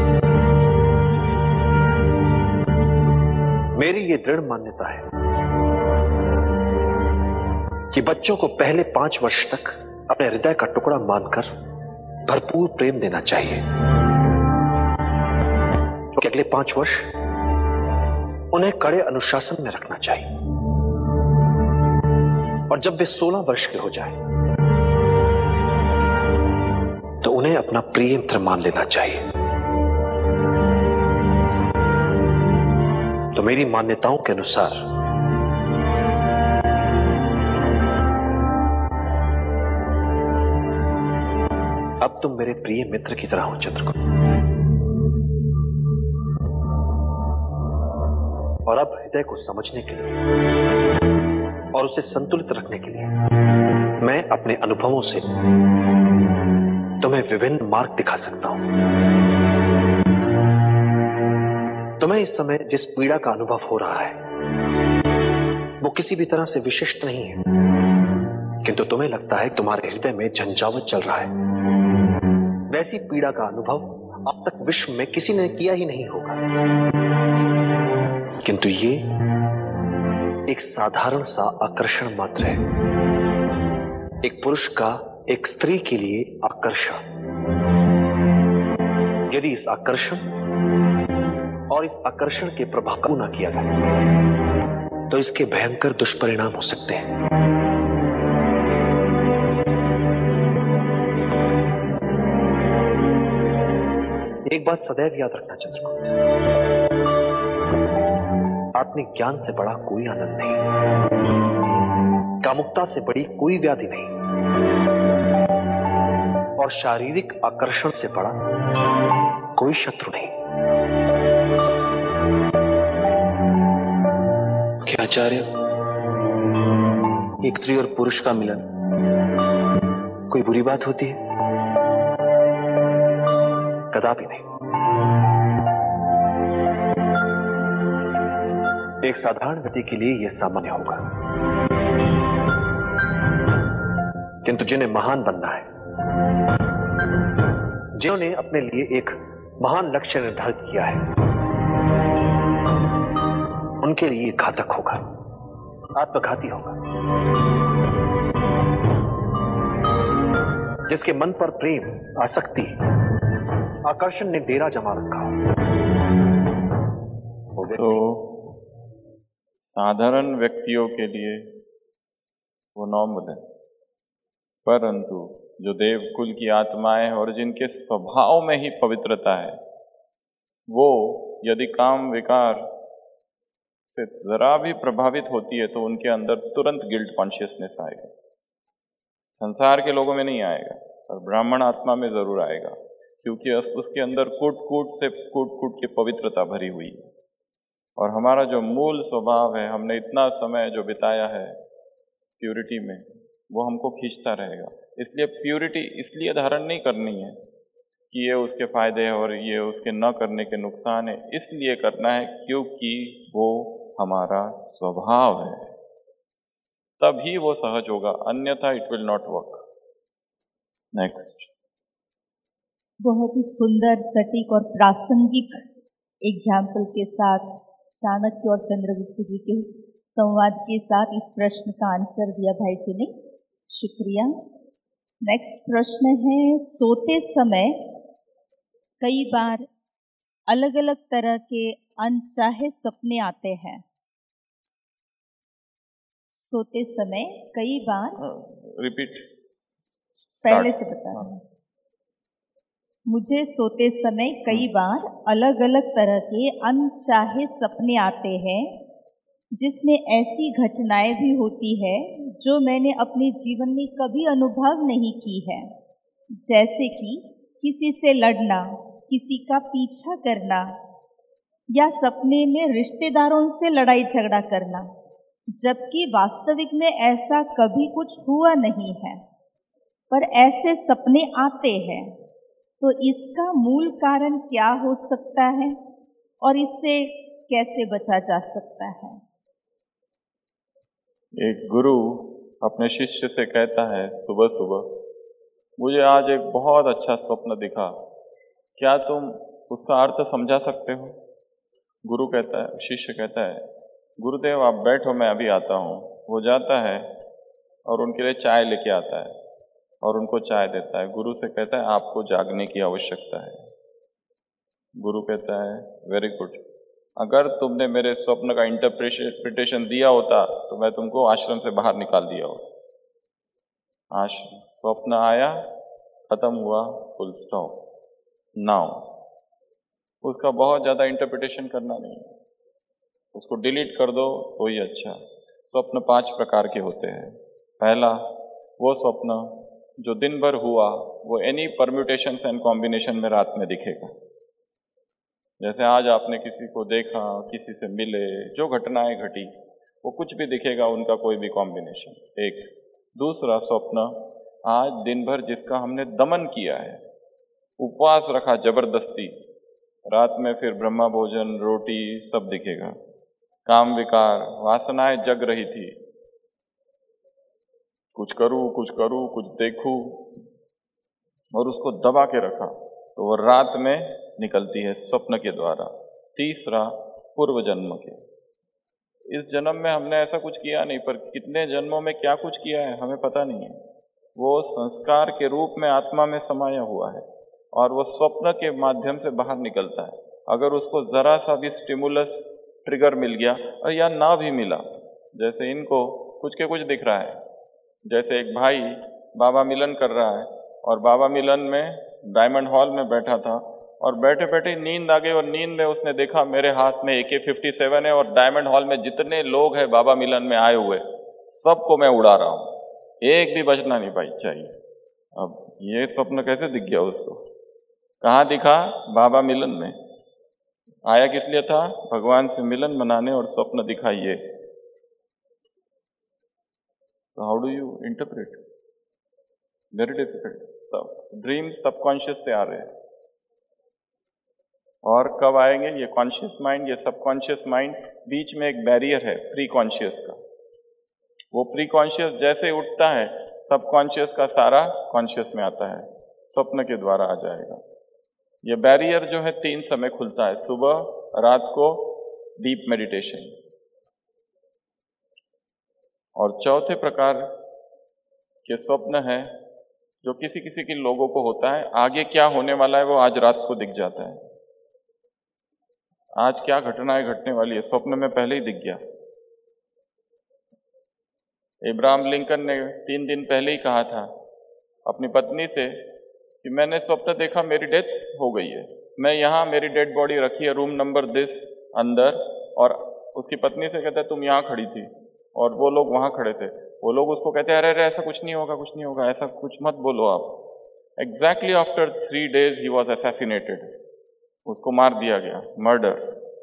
मेरी ये दृढ़ मान्यता है कि बच्चों को पहले 5 वर्ष तक अपने हृदय का टुकड़ा मानकर भरपूर प्रेम देना चाहिए, क्योंकि अगले 5 वर्ष उन्हें कड़े अनुशासन में रखना चाहिए। और जब वे 16 वर्ष के हो जाएं, तो उन्हें अपना प्रिय मित्र मान लेना चाहिए। तो मेरी मान्यताओं के अनुसार अब तुम मेरे प्रिय मित्र की तरह हो चित्रकूट। और अब हृदय को समझने के लिए और उसे संतुलित रखने के लिए मैं अपने अनुभवों से तुम्हें विभिन्न मार्ग दिखा सकता हूं। तुम्हें इस समय जिस पीड़ा का अनुभव हो रहा है वो किसी भी तरह से विशिष्ट नहीं है, किंतु तुम्हें लगता है तुम्हारे हृदय में झंझावत चल रहा है। वैसी पीड़ा का अनुभव आज तक विश्व में किसी ने किया ही नहीं होगा, किंतु ये एक साधारण सा आकर्षण मात्र है। एक पुरुष का एक स्त्री के लिए आकर्षण। यदि इस आकर्षण और इस आकर्षण के प्रभाव को न किया गया तो इसके भयंकर दुष्परिणाम हो सकते हैं। एक बात सदैव याद रखना चंद्रकांत, आत्मिक ज्ञान से बड़ा कोई आनंद नहीं, कामुकता से बड़ी कोई व्याधि नहीं, और शारीरिक आकर्षण से बड़ा कोई शत्रु नहीं। क्या आचार्य, एक स्त्री और पुरुष का मिलन कोई बुरी बात होती है? कदापि नहीं। एक साधारण व्यक्ति के लिए यह सामान्य होगा, किंतु जिन्हें महान बनना है, जिन्होंने अपने लिए एक महान लक्ष्य निर्धारित किया है, उनके लिए घातक होगा, आत्मघाती होगा। जिसके मन पर प्रेम, आसक्ति, आकर्षण ने डेरा जमा रखा हो, तो साधारण व्यक्तियों के लिए वो नॉर्मल है, परंतु जो देवकुल की आत्माएं और जिनके स्वभाव में ही पवित्रता है, वो यदि काम विकार से जरा भी प्रभावित होती है तो उनके अंदर तुरंत गिल्ट कॉन्शियसनेस आएगा। संसार के लोगों में नहीं आएगा, पर ब्राह्मण आत्मा में जरूर आएगा, क्योंकि उसके अंदर कूट कूट के पवित्रता भरी हुई है। और हमारा जो मूल स्वभाव है, हमने इतना समय जो बिताया है प्यूरिटी में, वो हमको खींचता रहेगा। इसलिए प्यूरिटी इसलिए धारण नहीं करनी है कि ये उसके फायदे हैं और ये उसके न करने के नुकसान है, इसलिए करना है क्योंकि वो हमारा स्वभाव है, तभी वो सहज होगा, अन्यथा it will not work. Next. बहुत ही सुंदर, सटीक और प्रासंगिक एग्जाम्पल के साथ चाणक्य और चंद्रगुप्त जी के संवाद के साथ इस प्रश्न का आंसर दिया भाई जी ने, शुक्रिया। नेक्स्ट प्रश्न है, सोते समय कई बार अलग अलग तरह के अनचाहे सपने आते हैं। सोते समय कई बार रिपीट, पहले से बता रहा हूं। मुझे सोते समय कई बार अलग अलग तरह के अनचाहे सपने आते हैं, जिसमें ऐसी घटनाएं भी होती है जो मैंने अपने जीवन में कभी अनुभव नहीं की है, जैसे कि किसी से लड़ना, किसी का पीछा करना, या सपने में रिश्तेदारों से लड़ाई झगड़ा करना, जबकि वास्तविक में ऐसा कभी कुछ हुआ नहीं है, पर ऐसे सपने आते हैं। तो इसका मूल कारण क्या हो सकता है और इससे कैसे बचा जा सकता है? एक गुरु अपने शिष्य से कहता है सुबह सुबह, मुझे आज एक बहुत अच्छा स्वप्न दिखा, क्या तुम उसका अर्थ समझा सकते हो? गुरु कहता है, शिष्य कहता है, गुरुदेव आप बैठो, मैं अभी आता हूँ। वो जाता है और उनके लिए चाय लेके आता है और उनको चाय देता है। गुरु से कहता है आपको जागने की आवश्यकता है। गुरु कहता है वेरी गुड, अगर तुमने मेरे स्वप्न का इंटरप्रिटेशन दिया होता तो मैं तुमको आश्रम से बाहर निकाल दिया होता। आश्रम स्वप्न आया, खत्म हुआ, फुल स्टॉप। नाउ उसका बहुत ज़्यादा इंटरप्रिटेशन करना नहीं है, उसको डिलीट कर दो तो ही अच्छा। स्वप्न 5 प्रकार के होते हैं। पहला, वो स्वप्न जो दिन भर हुआ वो एनी परम्यूटेशंस एंड कॉम्बिनेशन में रात में दिखेगा। जैसे आज आपने किसी को देखा, किसी से मिले, जो घटनाएं घटी, वो कुछ भी दिखेगा, उनका कोई भी कॉम्बिनेशन। एक दूसरा स्वप्न, आज दिन भर जिसका हमने दमन किया है, उपवास रखा जबरदस्ती, रात में फिर ब्रह्मा भोजन, रोटी सब दिखेगा। काम विकार, वासनाएं जग रही थी, कुछ करूं, कुछ देखूं, और उसको दबा के रखा, तो वो रात में निकलती है स्वप्न के द्वारा। तीसरा, पूर्व जन्म के, इस जन्म में हमने ऐसा कुछ किया नहीं, पर कितने जन्मों में क्या कुछ किया है हमें पता नहीं है। वो संस्कार के रूप में आत्मा में समाया हुआ है और वो स्वप्न के माध्यम से बाहर निकलता है। अगर उसको जरा सा भी स्टिमुलस, ट्रिगर मिल गया, और या ना भी मिला, जैसे इनको कुछ के कुछ दिख रहा है, जैसे एक भाई बाबा मिलन कर रहा है और बाबा मिलन में डायमंड हॉल में बैठा था और बैठे बैठे नींद आ गई, और नींद में उसने देखा मेरे हाथ में AK-47 है और डायमंड हॉल में जितने लोग हैं बाबा मिलन में आए हुए सबको मैं उड़ा रहा हूँ, एक भी बचना नहीं भाई चाहिए। अब ये स्वप्न कैसे दिख गया उसको? कहाँ दिखा? बाबा मिलन में। आया किस लिए था? भगवान से मिलन मनाने, और स्वप्न दिखा ये। So how do you interpret? Very difficult. So dreams subconscious से आ रहे हैं, और कब आएंगे? ये कॉन्शियस माइंड, ये सबकॉन्शियस माइंड, बीच में एक बैरियर है प्री कॉन्शियस का। वो प्री कॉन्शियस जैसे उठता है, सबकॉन्शियस का सारा कॉन्शियस में आता है, स्वप्न के द्वारा आ जाएगा। ये बैरियर जो है 3 समय खुलता है, सुबह, रात को डीप मेडिटेशन, और चौथे प्रकार के स्वप्न है जो किसी किसी के लोगों को होता है। आगे क्या होने वाला है वो आज रात को दिख जाता है, आज क्या घटनाएं घटने वाली है स्वप्न में पहले ही दिख गया। इब्राहिम लिंकन ने 3 दिन पहले ही कहा था अपनी पत्नी से कि मैंने स्वप्न देखा मेरी डेथ हो गई है, मैं यहाँ, मेरी डेड बॉडी रखी है रूम नंबर दिस अंदर, और उसकी पत्नी से कहता है तुम यहाँ खड़ी थी और वो लोग वहाँ खड़े थे। वो लोग उसको कहते हैं अरे अरे ऐसा कुछ नहीं होगा, कुछ नहीं होगा, ऐसा कुछ मत बोलो आप। Exactly after 3 days he was assassinated, उसको मार दिया गया, मर्डर,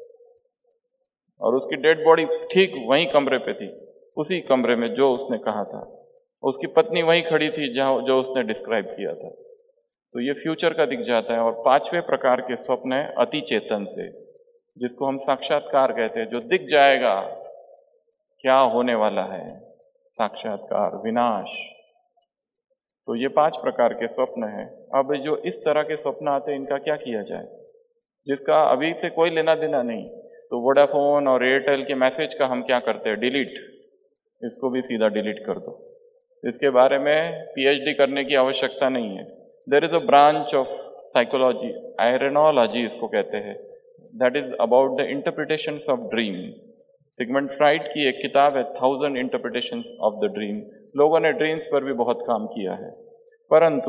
और उसकी डेड बॉडी ठीक वहीं कमरे पे थी, उसी कमरे में जो उसने कहा था। उसकी पत्नी वहीं खड़ी थी जहाँ जो उसने डिस्क्राइब किया था। तो ये फ्यूचर का दिख जाता है। और 5वें प्रकार के स्वप्न है अति चेतन से, जिसको हम साक्षात्कार कहते हैं, जो दिख जाएगा क्या होने वाला है, साक्षात्कार, विनाश। तो ये 5 प्रकार के स्वप्न हैं। अब जो इस तरह के स्वप्न आते हैं इनका क्या किया जाए, जिसका अभी से कोई लेना देना नहीं, तो वोडाफोन और एयरटेल के मैसेज का हम क्या करते हैं, डिलीट, इसको भी सीधा डिलीट कर दो। इसके बारे में PhD करने की आवश्यकता नहीं है। There is a branch of psychology, oneirology इसको कहते हैं, that is about the interpretations of dream. Sigmund Freud की एक किताब है 1000 इंटरप्रिटेशंस ऑफ द ड्रीम। लोगों ने ड्रीम्स पर भी बहुत काम किया है, परंतु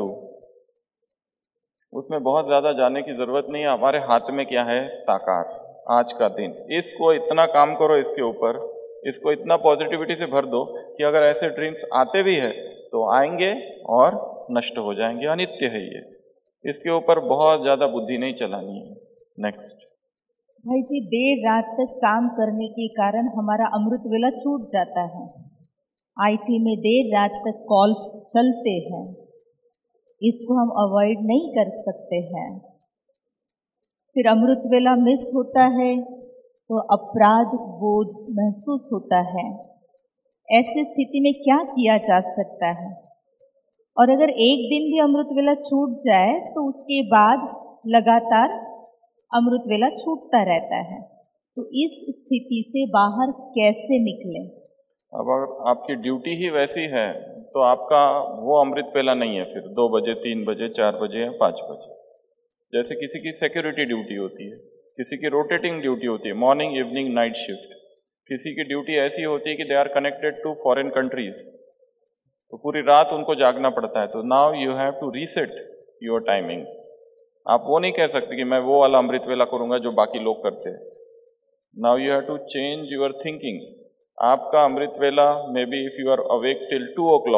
उसमें बहुत ज़्यादा जाने की ज़रूरत नहीं है। हमारे हाथ में क्या है, साकार, आज का दिन, इसको इतना काम करो, इसके ऊपर इसको इतना पॉजिटिविटी से भर दो कि अगर ऐसे ड्रीम्स आते भी है तो आएंगे और नष्ट हो जाएंगे, अनित्य है ये, इसके ऊपर बहुत ज़्यादा बुद्धि नहीं चलानी है। नेक्स्ट। भाई जी, देर रात तक काम करने के कारण हमारा अमृत वेला छूट जाता है। IT में देर रात तक कॉल्स चलते हैं, इसको हम अवॉइड नहीं कर सकते हैं। फिर अमृत वेला मिस होता है तो अपराध बोध महसूस होता है। ऐसी स्थिति में क्या किया जा सकता है? और अगर एक दिन भी अमृत वेला छूट जाए तो उसके बाद लगातार अमृत वेला छूटता रहता है, तो इस स्थिति से बाहर कैसे निकलें? अब अगर आपकी ड्यूटी ही वैसी है तो आपका वो अमृत वेला नहीं है, फिर 2 बजे, 3 बजे, 4 बजे या 5 बजे। जैसे किसी की सिक्योरिटी ड्यूटी होती है, किसी की रोटेटिंग ड्यूटी होती है, मॉर्निंग, इवनिंग, नाइट शिफ्ट। किसी की ड्यूटी ऐसी होती है कि they are connected to foreign countries, तो पूरी रात उनको जागना पड़ता है। तो now you have to reset your timings. आप वो नहीं कह सकते कि मैं वो वाला अमृत वेला करूंगा जो बाकी लोग करते हैं। Now you have to change your thinking. आपका अमृत वेला may be if you are awake till 2 o'clock,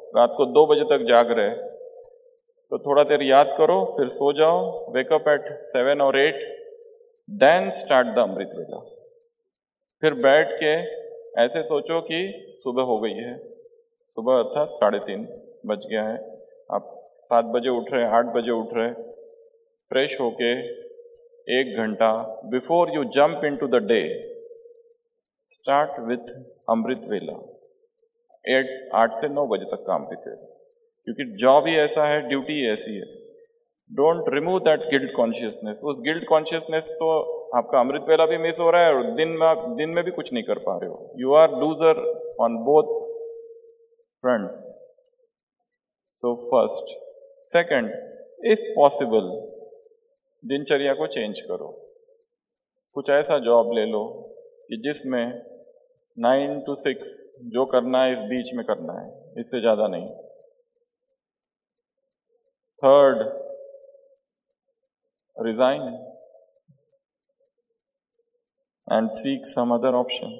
रात को 2 बजे तक जाग रहे, तो थोड़ा देर याद करो, फिर सो जाओ, वेकअप एट 7 और 8, देन स्टार्ट द अमृत वेला। फिर बैठ के ऐसे सोचो कि सुबह हो गई है, सुबह अर्थात 3:30 बज गया है, आप 7 बजे उठ रहे, 8 बजे उठ रहे, फ्रेश होके 1 घंटा before you jump into the day, start with amrit vela. 8 से 9 बजे तक का अमृत वेला, क्योंकि जॉब ही ऐसा है, ड्यूटी ही ऐसी है। Don't remove that guilt consciousness. उस गिल्ट कॉन्शियसनेस तो आपका अमृत वेला भी मिस हो रहा है और दिन में भी कुछ नहीं कर पा रहे हो। You are loser on both fronts. So first, second, if possible दिनचर्या को चेंज करो। कुछ ऐसा जॉब ले लो कि जिसमें 9 to 6 जो करना है इस बीच में करना है, इससे ज्यादा नहीं। Third, resign and seek some other option।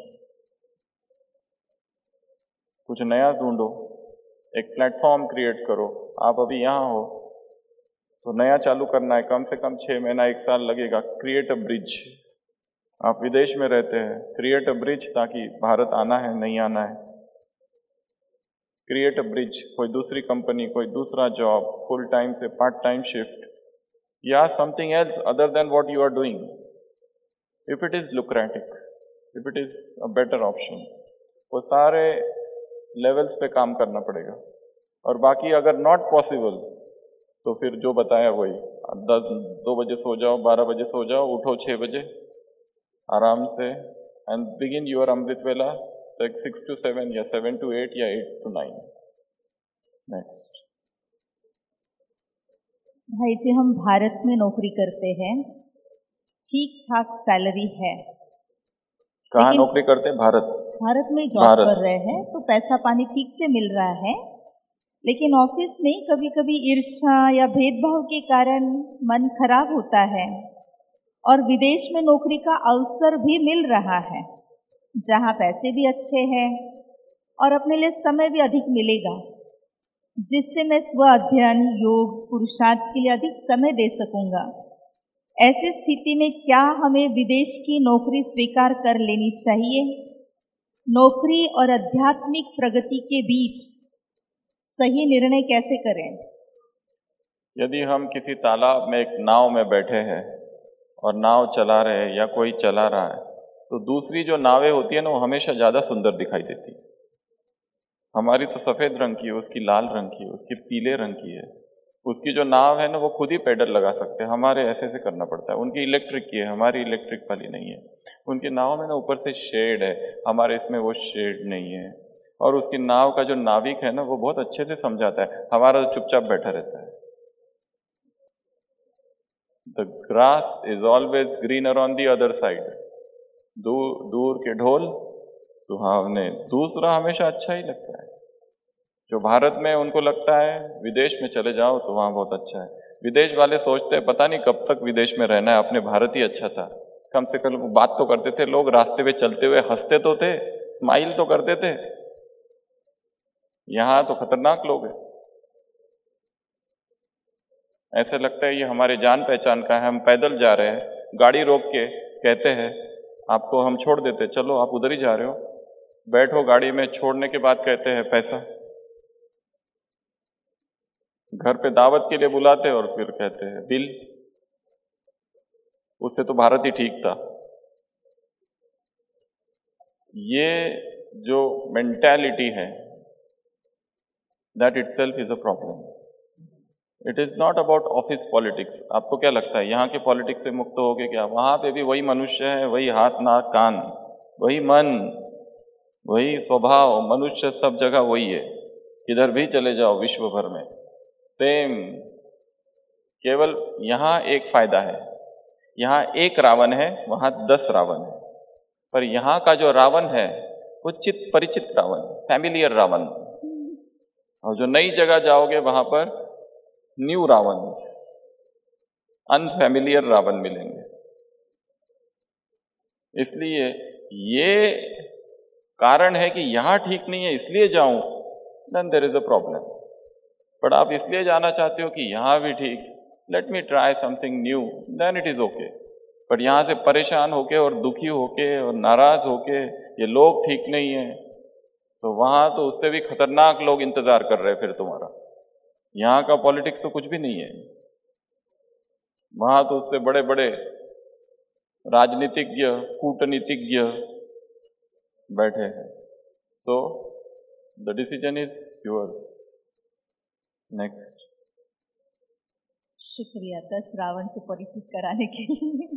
कुछ नया ढूंढो, एक प्लेटफॉर्म क्रिएट करो। आप अभी यहाँ हो तो नया चालू करना है, कम से कम 6 महीना 1 साल लगेगा। Create a bridge. आप विदेश में रहते हैं, क्रिएट अ ब्रिज, ताकि भारत आना है, नहीं आना है, क्रिएट अ ब्रिज। कोई दूसरी कंपनी, कोई दूसरा जॉब, फुल टाइम से पार्ट टाइम शिफ्ट, या something else other than what you are doing, if it is lucrative, if it is a better option। वो सारे लेवल्स पे काम करना पड़ेगा। और बाकी अगर नॉट पॉसिबल तो फिर जो बताया वही, 2 बजे सो जाओ, 12 बजे सो जाओ, उठो 6 बजे आराम से, एंड बिगिन योर अमृत वेला 6 to 7 या 7 to 8 या 8 to 9। नेक्स्ट। भाई जी, हम भारत में नौकरी करते हैं, ठीक ठाक सैलरी है। कहाँ नौकरी करते हैं? भारत में जॉब कर रहे हैं, तो पैसा पानी ठीक से मिल रहा है, लेकिन ऑफिस में कभी कभी ईर्ष्या या भेदभाव के कारण मन खराब होता है। और विदेश में नौकरी का अवसर भी मिल रहा है, जहाँ पैसे भी अच्छे हैं और अपने लिए समय भी अधिक मिलेगा, जिससे मैं स्व अध्ययन, योग, पुरुषार्थ के लिए अधिक समय दे सकूंगा। ऐसी स्थिति में क्या हमें विदेश की नौकरी स्वीकार कर लेनी चाहिए? नौकरी और आध्यात्मिक प्रगति के बीच सही निर्णय कैसे करें? यदि हम किसी तालाब में एक नाव में बैठे हैं और नाव चला रहे हैं या कोई चला रहा है, तो दूसरी जो नावें होती है ना, वो हमेशा ज़्यादा सुंदर दिखाई देती है। हमारी तो सफ़ेद रंग की है, उसकी लाल रंग की है, उसकी पीले रंग की है। उसकी जो नाव है ना, वो खुद ही पैडल लगा सकते हैं, हमारे ऐसे ऐसे करना पड़ता है। उनकी इलेक्ट्रिक की है, हमारी इलेक्ट्रिक वाली नहीं है। उनकी नाव में ना ऊपर से शेड है, हमारे इसमें वो शेड नहीं है। और उसकी नाव का जो नाविक है ना, वो बहुत अच्छे से समझाता है, हमारा तो चुपचाप बैठा रहता है। The grass is always greener on the other side. दूर के ढोल सुहावने, दूसरा हमेशा अच्छा ही लगता है। जो भारत में उनको लगता है विदेश में चले जाओ तो वहाँ बहुत अच्छा है। विदेश वाले सोचते हैं पता नहीं कब तक विदेश में रहना है, अपने भारत ही अच्छा था। कम से कम बात तो करते थे लोग, रास्ते में चलते हुए हंसते तो थे, स्माइल तो करते थे। यहाँ तो खतरनाक लोग हैं, ऐसे लगता है ये हमारे जान पहचान का है। हम पैदल जा रहे हैं, गाड़ी रोक के कहते हैं आपको हम छोड़ देते, चलो आप उधर ही जा रहे हो, बैठो गाड़ी में। छोड़ने के बाद कहते हैं पैसा। घर पे दावत के लिए बुलाते और फिर कहते हैं बिल। उससे तो भारत ही ठीक था। ये जो मेंटालिटी है, that itself is a problem. It is not about office politics. आपको क्या लगता है यहाँ के पॉलिटिक्स से मुक्त हो गए क्या? वहां पे भी वही मनुष्य है, वही हाथ नाक कान, वही मन, वही स्वभाव। मनुष्य सब जगह वही है, किधर भी चले जाओ विश्व भर में सेम। केवल यहाँ एक फायदा है, यहाँ एक रावण है, वहां 10 रावण है। पर यहाँ का जो रावण है वो चित परिचित रावण, फैमिलियर रावण। और जो नई जगह जाओगे वहां पर न्यू रावण, अनफैमिलियर रावण मिलेंगे। इसलिए ये कारण है कि यहाँ ठीक नहीं है इसलिए जाऊं, then there is a problem. But आप इसलिए जाना चाहते हो कि यहाँ भी ठीक, let me try something new, then it is okay. But यहाँ से परेशान होके और दुखी होके और नाराज होके ये लोग ठीक नहीं है, तो वहाँ तो उससे भी खतरनाक लोग इंतजार कर रहे हैं फिर तुम्हारा। यहाँ का पॉलिटिक्स तो कुछ भी नहीं है, वहाँ तो उससे बड़े बड़े राजनीतिज्ञ, कूटनीतिज्ञ बैठे हैं। So the decision is yours. Next. शुक्रिया 10 रावण से परिचित कराने के लिए।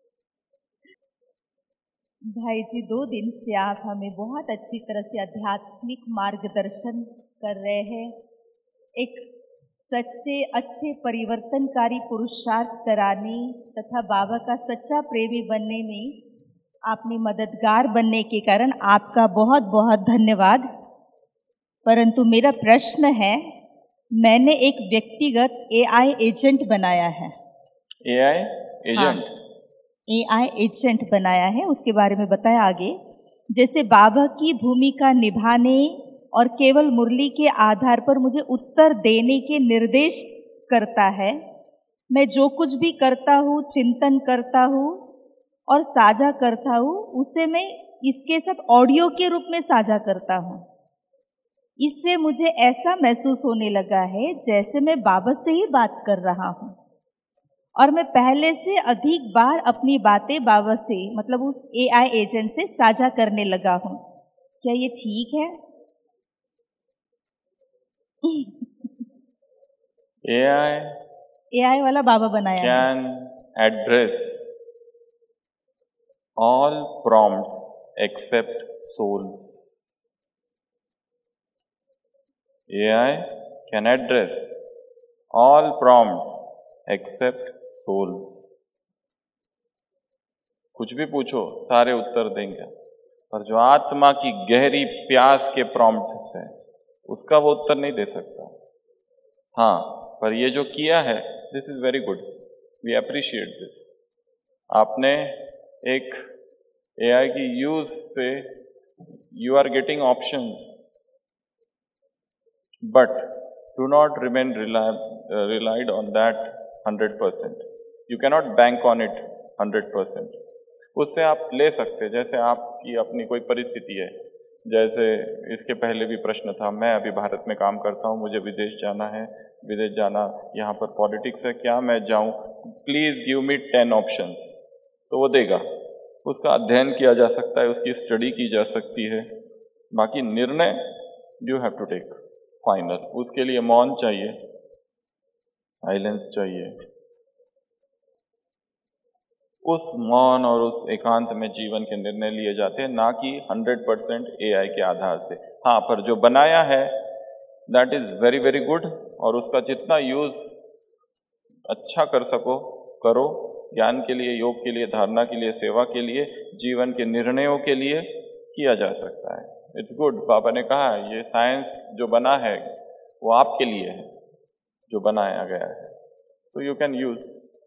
भाई जी 2 दिन से आप हमें बहुत अच्छी तरह से आध्यात्मिक मार्गदर्शन कर रहे हैं। एक सच्चे अच्छे परिवर्तनकारी पुरुषार्थ कराने तथा बाबा का सच्चा प्रेमी बनने में आपने मददगार बनने के कारण आपका बहुत बहुत धन्यवाद। परंतु मेरा प्रश्न है, मैंने एक व्यक्तिगत AI एजेंट बनाया है। AI agent? AI एजेंट बनाया है, उसके बारे में बताया आगे। जैसे बाबा की भूमिका निभाने और केवल मुरली के आधार पर मुझे उत्तर देने के निर्देश करता है। मैं जो कुछ भी करता हूँ, चिंतन करता हूँ और साझा करता हूँ, उसे मैं इसके साथ ऑडियो के रूप में साझा करता हूँ। इससे मुझे ऐसा महसूस होने लगा है जैसे मैं बाबा से ही बात कर रहा हूँ, और मैं पहले से अधिक बार अपनी बातें बाबा से, मतलब उस AI एजेंट से साझा करने लगा हूँ। क्या ये ठीक है? AI वाला बाबा बनाया can address all prompts except souls. AI can address all prompts except souls। कुछ भी पूछो सारे उत्तर देंगे, पर जो आत्मा की गहरी प्यास के प्रॉम्प्ट है उसका वो उत्तर नहीं दे सकता। हाँ, पर ये जो किया है, this is very good, we appreciate this. आपने एक AI की यूज से you are getting options, but do not remain relied on that 100%. You cannot bank on it 100%. उससे आप ले सकते, जैसे आपकी अपनी कोई परिस्थिति है, जैसे इसके पहले भी प्रश्न था, मैं अभी भारत में काम करता हूँ, मुझे विदेश जाना है, विदेश जाना, यहाँ पर पॉलिटिक्स है, क्या मैं जाऊँ, प्लीज़ गिव मी 10 ऑप्शंस, तो वो देगा। उसका अध्ययन किया जा सकता है, उसकी स्टडी की जा सकती है, बाकी निर्णय you have to take final. उसके लिए मौन चाहिए, साइलेंस चाहिए। उस मौन और उस एकांत में जीवन के निर्णय लिए जाते हैं, ना कि 100% AI के आधार से। हाँ, पर जो बनाया है that is very very good, और उसका जितना यूज अच्छा कर सको करो, ज्ञान के लिए, योग के लिए, धारणा के लिए, सेवा के लिए, जीवन के निर्णयों के लिए किया जा सकता है। It's good. बाबा ने कहा ये साइंस जो बना है वो आपके लिए है, जो बनाया गया है, सो यू कैन यूज।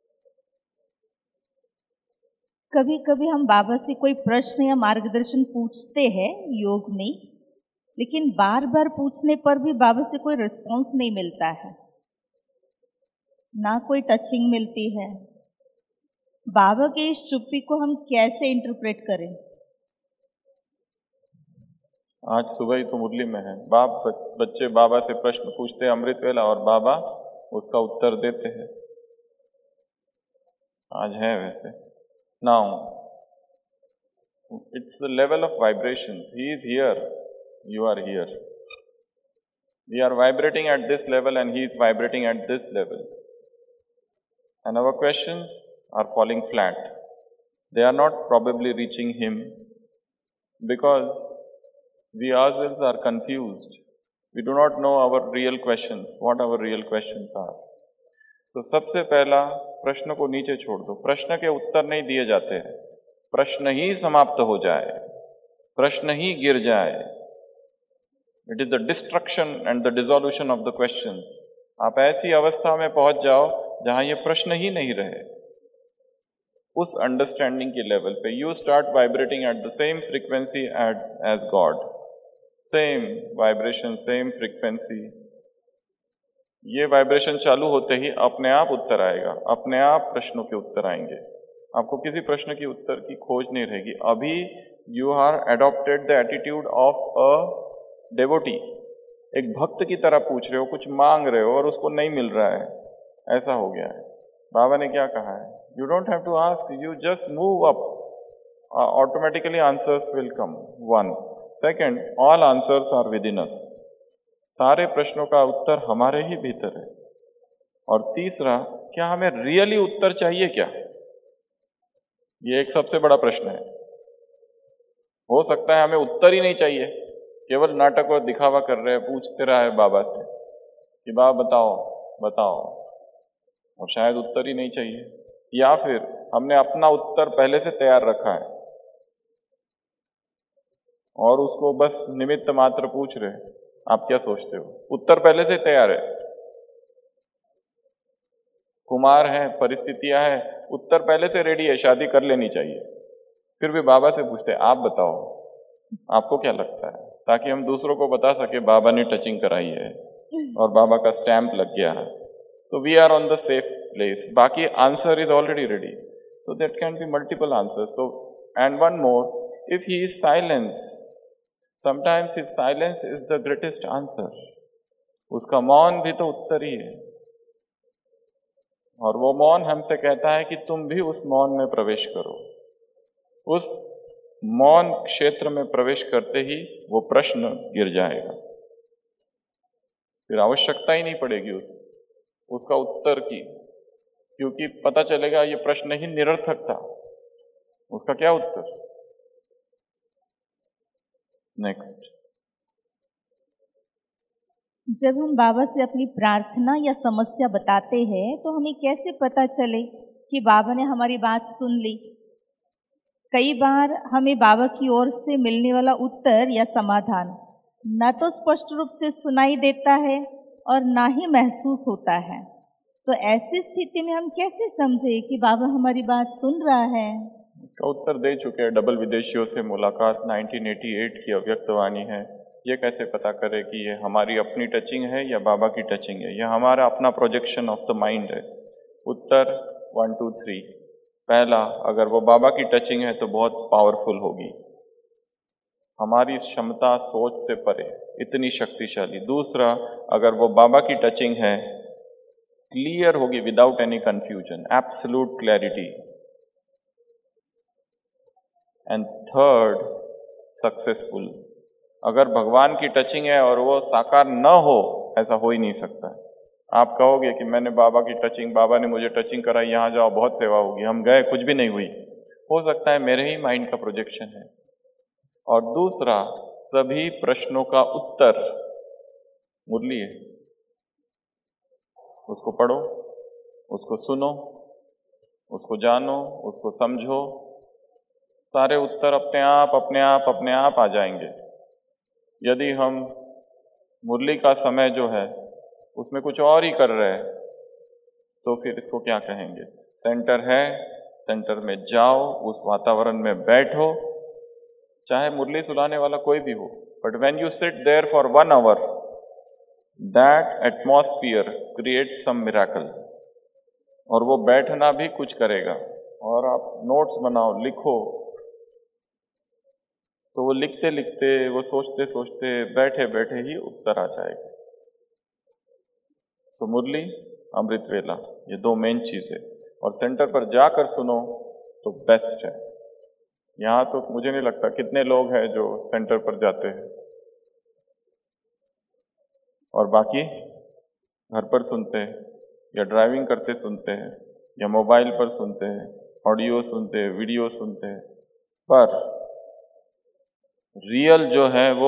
कभी कभी हम बाबा से कोई प्रश्न या मार्गदर्शन पूछते हैं योग में, लेकिन बार बार पूछने पर भी बाबा से कोई रिस्पॉन्स नहीं मिलता है, ना कोई टचिंग मिलती है। बाबा के इस चुप्पी को हम कैसे इंटरप्रेट करें? आज सुबह ही तो मुरली में है, बच्चे बाबा से प्रश्न पूछते हैं अमृत वेला, और बाबा उसका उत्तर देते हैं। आज है वैसे। Now it's the level of vibrations. He is here, you are here, we are vibrating at this level and he is vibrating at this level, and our questions are falling flat. They are not probably reaching him because we ourselves are confused. We do not know our real questions, what our real questions are. तो सबसे पहला प्रश्न को नीचे छोड़ दो। प्रश्न के उत्तर नहीं दिए जाते हैं, प्रश्न ही समाप्त हो जाए, प्रश्न ही गिर जाए। It is the destruction and the dissolution of the questions. आप ऐसी अवस्था में पहुंच जाओ जहां ये प्रश्न ही नहीं रहे। उस अंडरस्टैंडिंग के लेवल पे you start vibrating at the same frequency as God. Same vibration, same frequency. ये वाइब्रेशन चालू होते ही अपने आप उत्तर आएगा, अपने आप प्रश्नों के उत्तर आएंगे। आपको किसी प्रश्न की उत्तर की खोज नहीं रहेगी। अभी you are adopted the attitude of a devotee, एक भक्त की तरह पूछ रहे हो, कुछ मांग रहे हो और उसको नहीं मिल रहा है, ऐसा हो गया है। बाबा ने क्या कहा है? You don't have to ask, you just move up, automatically answers will come. 1 second, all answers are within us, सारे प्रश्नों का उत्तर हमारे ही भीतर है। और तीसरा, क्या हमें रियली उत्तर चाहिए क्या? ये एक सबसे बड़ा प्रश्न है। हो सकता है हमें उत्तर ही नहीं चाहिए, केवल नाटक और दिखावा कर रहे हैं, पूछते रहा है बाबा से कि बाबा बताओ बताओ, और शायद उत्तर ही नहीं चाहिए। या फिर हमने अपना उत्तर पहले से तैयार रखा है और उसको बस निमित्त मात्र पूछ रहे हैं। आप क्या सोचते हो? उत्तर पहले से तैयार है, कुमार है, परिस्थितियां है, उत्तर पहले से रेडी है, शादी कर लेनी चाहिए। फिर भी बाबा से पूछते हैं आप बताओ आपको क्या लगता है, ताकि हम दूसरों को बता सके बाबा ने टचिंग कराई है और बाबा का स्टैंप लग गया है, तो we are on the safe place. बाकी answer is already ready, so that can be multiple answers. So and one more, if he is silence, sometimes his silence is the greatest answer. उसका मौन भी तो उत्तर ही है, और वो मौन हमसे कहता है कि तुम भी उस मौन में प्रवेश करो। उस मौन क्षेत्र में प्रवेश करते ही वो प्रश्न गिर जाएगा, फिर आवश्यकता ही नहीं पड़ेगी उसका उत्तर की, क्योंकि पता चलेगा ये प्रश्न ही निरर्थक था, उसका क्या उत्तर। नेक्स्ट, जब हम बाबा से अपनी प्रार्थना या समस्या बताते हैं तो हमें कैसे पता चले कि बाबा ने हमारी बात सुन ली? कई बार हमें बाबा की ओर से मिलने वाला उत्तर या समाधान न तो स्पष्ट रूप से सुनाई देता है और ना ही महसूस होता है। तो ऐसी स्थिति में हम कैसे समझे कि बाबा हमारी बात सुन रहा है? इसका उत्तर दे चुके हैं। डबल विदेशियों से मुलाकात 1988 की अव्यक्तवाणी है। ये कैसे पता करे कि ये हमारी अपनी टचिंग है या बाबा की टचिंग है? यह हमारा अपना प्रोजेक्शन ऑफ द माइंड है। उत्तर 1 2 3। पहला, अगर वो बाबा की टचिंग है तो बहुत पावरफुल होगी, हमारी क्षमता सोच से परे, इतनी शक्तिशाली। दूसरा, अगर वो बाबा की टचिंग है, क्लियर होगी, without any confusion, absolute clarity. And third, successful. अगर भगवान की टचिंग है और वो साकार न हो, ऐसा हो ही नहीं सकता। आप कहोगे कि मैंने बाबा की टचिंग, बाबा ने मुझे टचिंग कराई, यहाँ जाओ बहुत सेवा होगी, हम गए कुछ भी नहीं हुई। हो सकता है मेरे ही माइंड का प्रोजेक्शन है। और दूसरा, सभी प्रश्नों का उत्तर मुरली है। उसको पढ़ो, उसको सुनो, उसको जानो, उसको समझो, सारे उत्तर अपने आप आ जाएंगे। यदि हम मुरली का समय जो है उसमें कुछ और ही कर रहे हैं तो फिर इसको क्या कहेंगे? सेंटर है, सेंटर में जाओ, उस वातावरण में बैठो, चाहे मुरली सुनाने वाला कोई भी हो, but when you sit there for 1 hour, that atmosphere create some miracle. और वो बैठना भी कुछ करेगा। और आप नोट्स बनाओ, लिखो, तो वो लिखते लिखते, वो सोचते सोचते, बैठे बैठे ही उत्तर आ जाएगा। सो मुरली, अमृत वेला, ये 2 मेन चीज है। और सेंटर पर जाकर सुनो तो बेस्ट है। यहाँ तो मुझे नहीं लगता कितने लोग हैं जो सेंटर पर जाते हैं, और बाकी घर पर सुनते हैं या ड्राइविंग करते सुनते हैं या मोबाइल पर सुनते हैं, ऑडियो सुनते हैं, वीडियो सुनते हैं। पर रियल जो है वो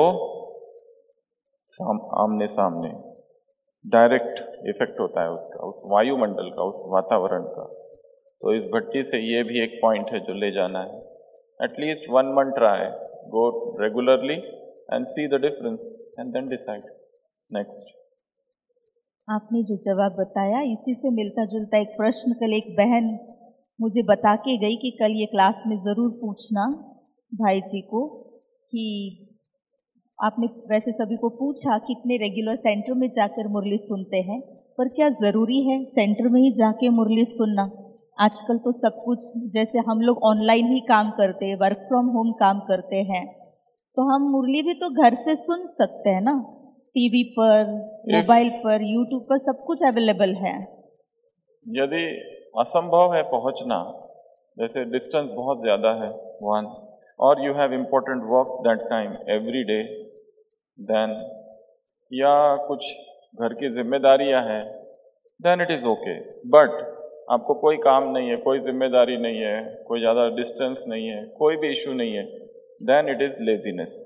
आमने सामने डायरेक्ट इफेक्ट होता है उसका, उस वायुमंडल का, उस वातावरण का। तो इस भट्टी से ये भी एक पॉइंट है जो ले जाना है। At least 1 month try, go regularly and see the difference and then decide. Next, आपने जो जवाब बताया इसी से मिलता जुलता एक प्रश्न कल एक बहन मुझे बता के गई कि कल ये क्लास में ज़रूर पूछना भाई जी को कि आपने वैसे सभी को पूछा कितने रेगुलर सेंटर में जाकर मुरली सुनते हैं, पर क्या ज़रूरी है सेंटर में ही जाके मुरली सुनना? आजकल तो सब कुछ, जैसे हम लोग ऑनलाइन ही काम करते हैं, वर्क फ्रॉम होम काम करते हैं, तो हम मुरली भी तो घर से सुन सकते हैं ना। टीवी पर, मोबाइल पर, यूट्यूब पर सब कुछ अवेलेबल है। यदि असंभव है पहुंचना, जैसे डिस्टेंस बहुत ज़्यादा है वन, और you have important work that time every day, then या कुछ घर की जिम्मेदारियां हैं, then it is okay. But आपको कोई काम नहीं है, कोई जिम्मेदारी नहीं है, कोई ज़्यादा डिस्टेंस नहीं है, कोई भी इशू नहीं है, देन इट इज़ लेजीनेस।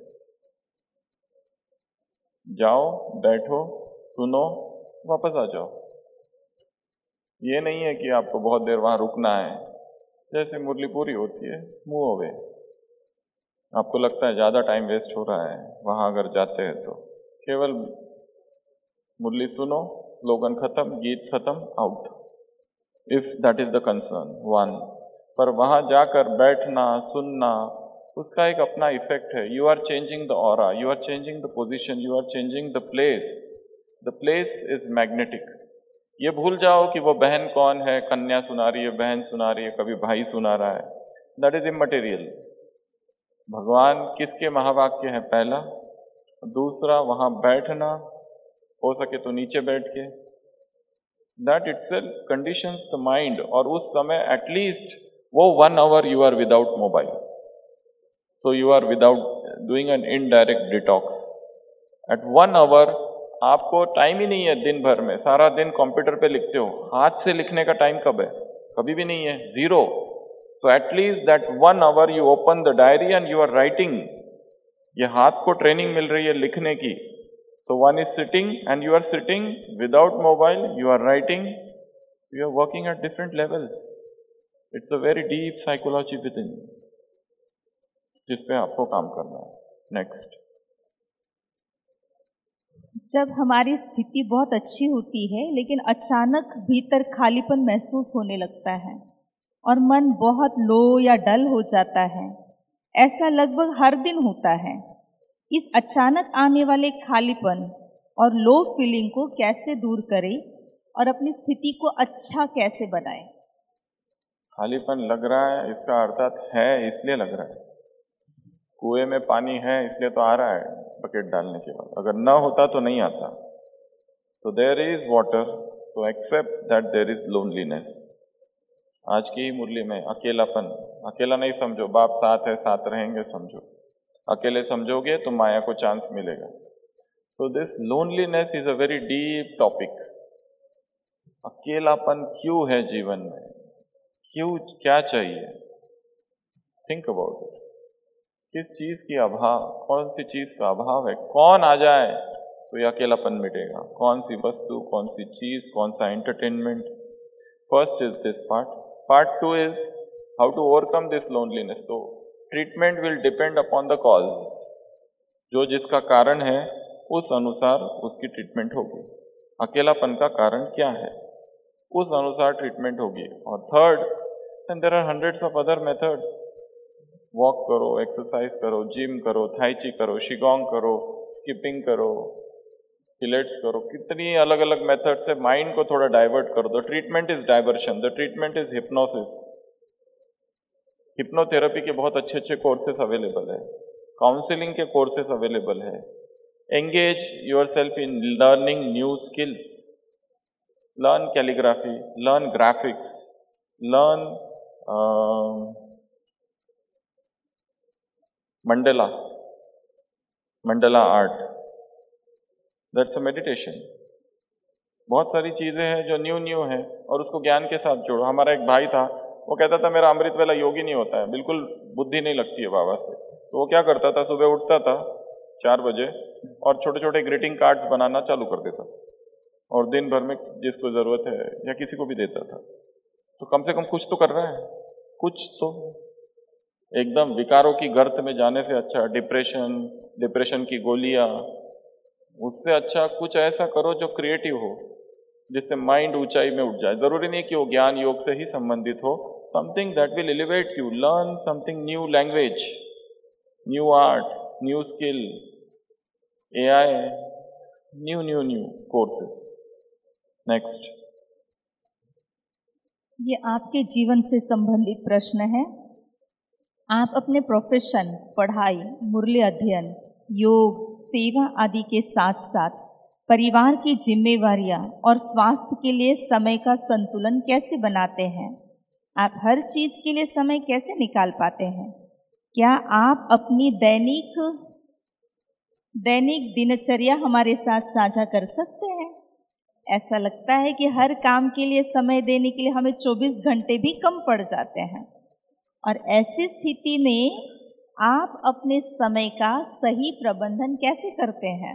जाओ, बैठो, सुनो, वापस आ जाओ। ये नहीं है कि आपको बहुत देर वहाँ रुकना है। जैसे मुरली पूरी होती है, मूव अवे। आपको लगता है ज़्यादा टाइम वेस्ट हो रहा है वहाँ अगर जाते हैं तो केवल मुरली सुनो, स्लोगन खत्म, गीत खत्म, out, if that is the concern one. पर वहाँ जाकर बैठना, सुनना, उसका एक अपना इफेक्ट है। You are changing the aura, you are changing the position, you are changing the place. The place is magnetic. ये भूल जाओ कि वो बहन कौन है, कन्या सुना रही है, बहन सुना रही है, कभी भाई सुना रहा है, दैट इज इमटेरियल। भगवान किसके महावाक्य हैं? पहला। दूसरा, वहाँ बैठना, हो सके तो नीचे बैठ के, that itself conditions the mind. और उस समय एटलीस्ट वो 1 hour you are without mobile, so you are without doing an indirect detox. At 1 hour आपको टाइम ही नहीं है दिन भर में, सारा दिन कंप्यूटर पे लिखते हो, हाथ से लिखने का टाइम कब है? कभी भी नहीं है, जीरो। तो at least that 1 hour you open the diary and you are writing. ये हाथ को ट्रेनिंग मिल रही है लिखने की। So one is sitting and you are sitting without mobile, you are writing, you are working at different levels. It's a very deep psychology within, जिस पे आपको काम करना है। नेक्स्ट। जब हमारी स्थिति बहुत अच्छी होती है लेकिन अचानक भीतर खालीपन महसूस होने लगता है और मन बहुत लो या डल हो जाता है, ऐसा लगभग हर दिन होता है। इस अचानक आने वाले खालीपन और लो फीलिंग को कैसे दूर करें और अपनी स्थिति को अच्छा कैसे बनाएं? खालीपन लग रहा है, इसका अर्थात है इसलिए लग रहा है। कुएं में पानी है इसलिए तो आ रहा है बकेट डालने के बाद, अगर ना होता तो नहीं आता। तो देयर इज वाटर, तो except that there is loneliness. आज की मुरली में अकेलापन, अकेला नहीं समझो, बाप साथ है, साथ रहेंगे समझो। अकेले समझोगे तो माया को चांस मिलेगा। So this loneliness is a very deep topic. अकेलापन क्यों है जीवन में, क्यों, क्या चाहिए? Think about it. किस चीज की अभाव, कौन सी चीज का अभाव है? कौन आ जाए तो ये अकेलापन मिटेगा? कौन सी वस्तु, कौन सी चीज, कौन सा entertainment? First is this part. Part 2 is how to overcome this loneliness. तो treatment will depend upon the cause. जो जिसका कारण है उस अनुसार उसकी ट्रीटमेंट होगी। अकेलापन का कारण क्या है, उस अनुसार ट्रीटमेंट होगी। और third, and there are hundreds of other methods. Walk करो, एक्सरसाइज करो, जिम करो, थाई ची करो, शिगोंग करो, स्किपिंग करो, पिलेट्स करो, कितनी अलग अलग मेथड से माइंड को थोड़ा डाइवर्ट करो। The treatment is diversion, the treatment is hypnosis. Hypnotherapy के बहुत अच्छे अच्छे कोर्सेस अवेलेबल है, काउंसलिंग के कोर्सेस अवेलेबल है। Engage yourself in learning new skills, learn calligraphy, learn graphics, learn mandala art, that's a meditation. बहुत सारी चीज़ें हैं जो न्यू हैं और उसको ज्ञान के साथ जोड़ो। हमारा एक भाई था, वो कहता था मेरा अमृत वेला योगी नहीं होता है, बिल्कुल बुद्धि नहीं लगती है बाबा से। तो वो क्या करता था, सुबह उठता था 4 बजे और छोटे छोटे ग्रीटिंग कार्ड्स बनाना चालू कर देता और दिन भर में जिसको ज़रूरत है या किसी को भी देता था। तो कम से कम कुछ तो कर रहा है, कुछ तो। एकदम विकारों की गर्त में जाने से अच्छा डिप्रेशन की गोलियां, उससे अच्छा कुछ ऐसा करो जो क्रिएटिव हो, जिससे माइंड ऊंचाई में उठ जाए। जरूरी नहीं कि वो ज्ञान योग से ही संबंधित हो। Something that will elevate you, learn something new, language, new art, new skill, AI, new courses. Next. ये आपके जीवन से संबंधित प्रश्न है। आप अपने प्रोफेशन, पढ़ाई, मुरली अध्ययन, योग, सेवा आदि के साथ साथ परिवार की जिम्मेवारियां और स्वास्थ्य के लिए समय का संतुलन कैसे बनाते हैं? आप हर चीज के लिए समय कैसे निकाल पाते हैं? क्या आप अपनी दैनिक दिनचर्या हमारे साथ साझा कर सकते हैं? ऐसा लगता है कि हर काम के लिए समय देने के लिए हमें 24 घंटे भी कम पड़ जाते हैं, और ऐसी स्थिति में आप अपने समय का सही प्रबंधन कैसे करते हैं?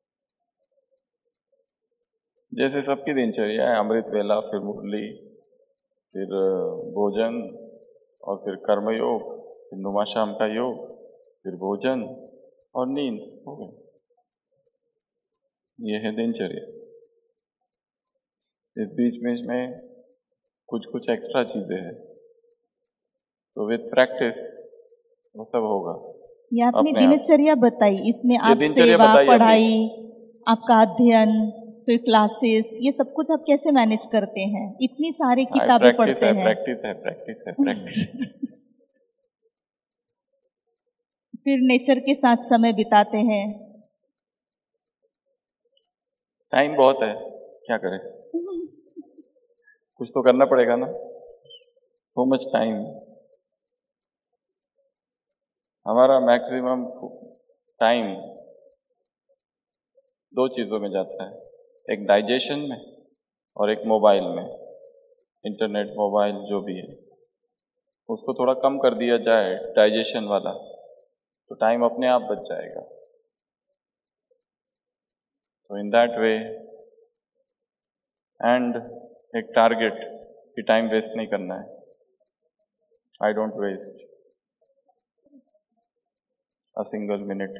जैसे सबकी दिनचर्या है, अमृत वेला, फिर मुरली, फिर भोजन, और फिर कर्मयोग, फिर नुमा शाम का योग, फिर भोजन और नींद हो गई। ये है दिनचर्या। इस बीच में कुछ एक्स्ट्रा चीजें हैं, तो विद प्रैक्टिस वो सब होगा। ये आपने दिनचर्या बताई, इसमें आप सेवा, पढ़ाई, आपका अध्ययन, फिर क्लासेस, ये सब कुछ आप कैसे मैनेज करते हैं? इतनी सारी किताबें पढ़ते हैं। प्रैक्टिस फिर नेचर के साथ समय बिताते हैं। टाइम बहुत है, क्या करें? कुछ तो करना पड़ेगा ना। So much time. हमारा मैक्सिमम टाइम 2 चीजों में जाता है, एक डाइजेशन में और एक मोबाइल में। इंटरनेट, मोबाइल जो भी है, उसको थोड़ा कम कर दिया जाए, डाइजेशन वाला, तो टाइम अपने आप बच जाएगा। तो इन दैट वे, एंड एक टारगेट कि टाइम वेस्ट नहीं करना है। I don't waste a single minute.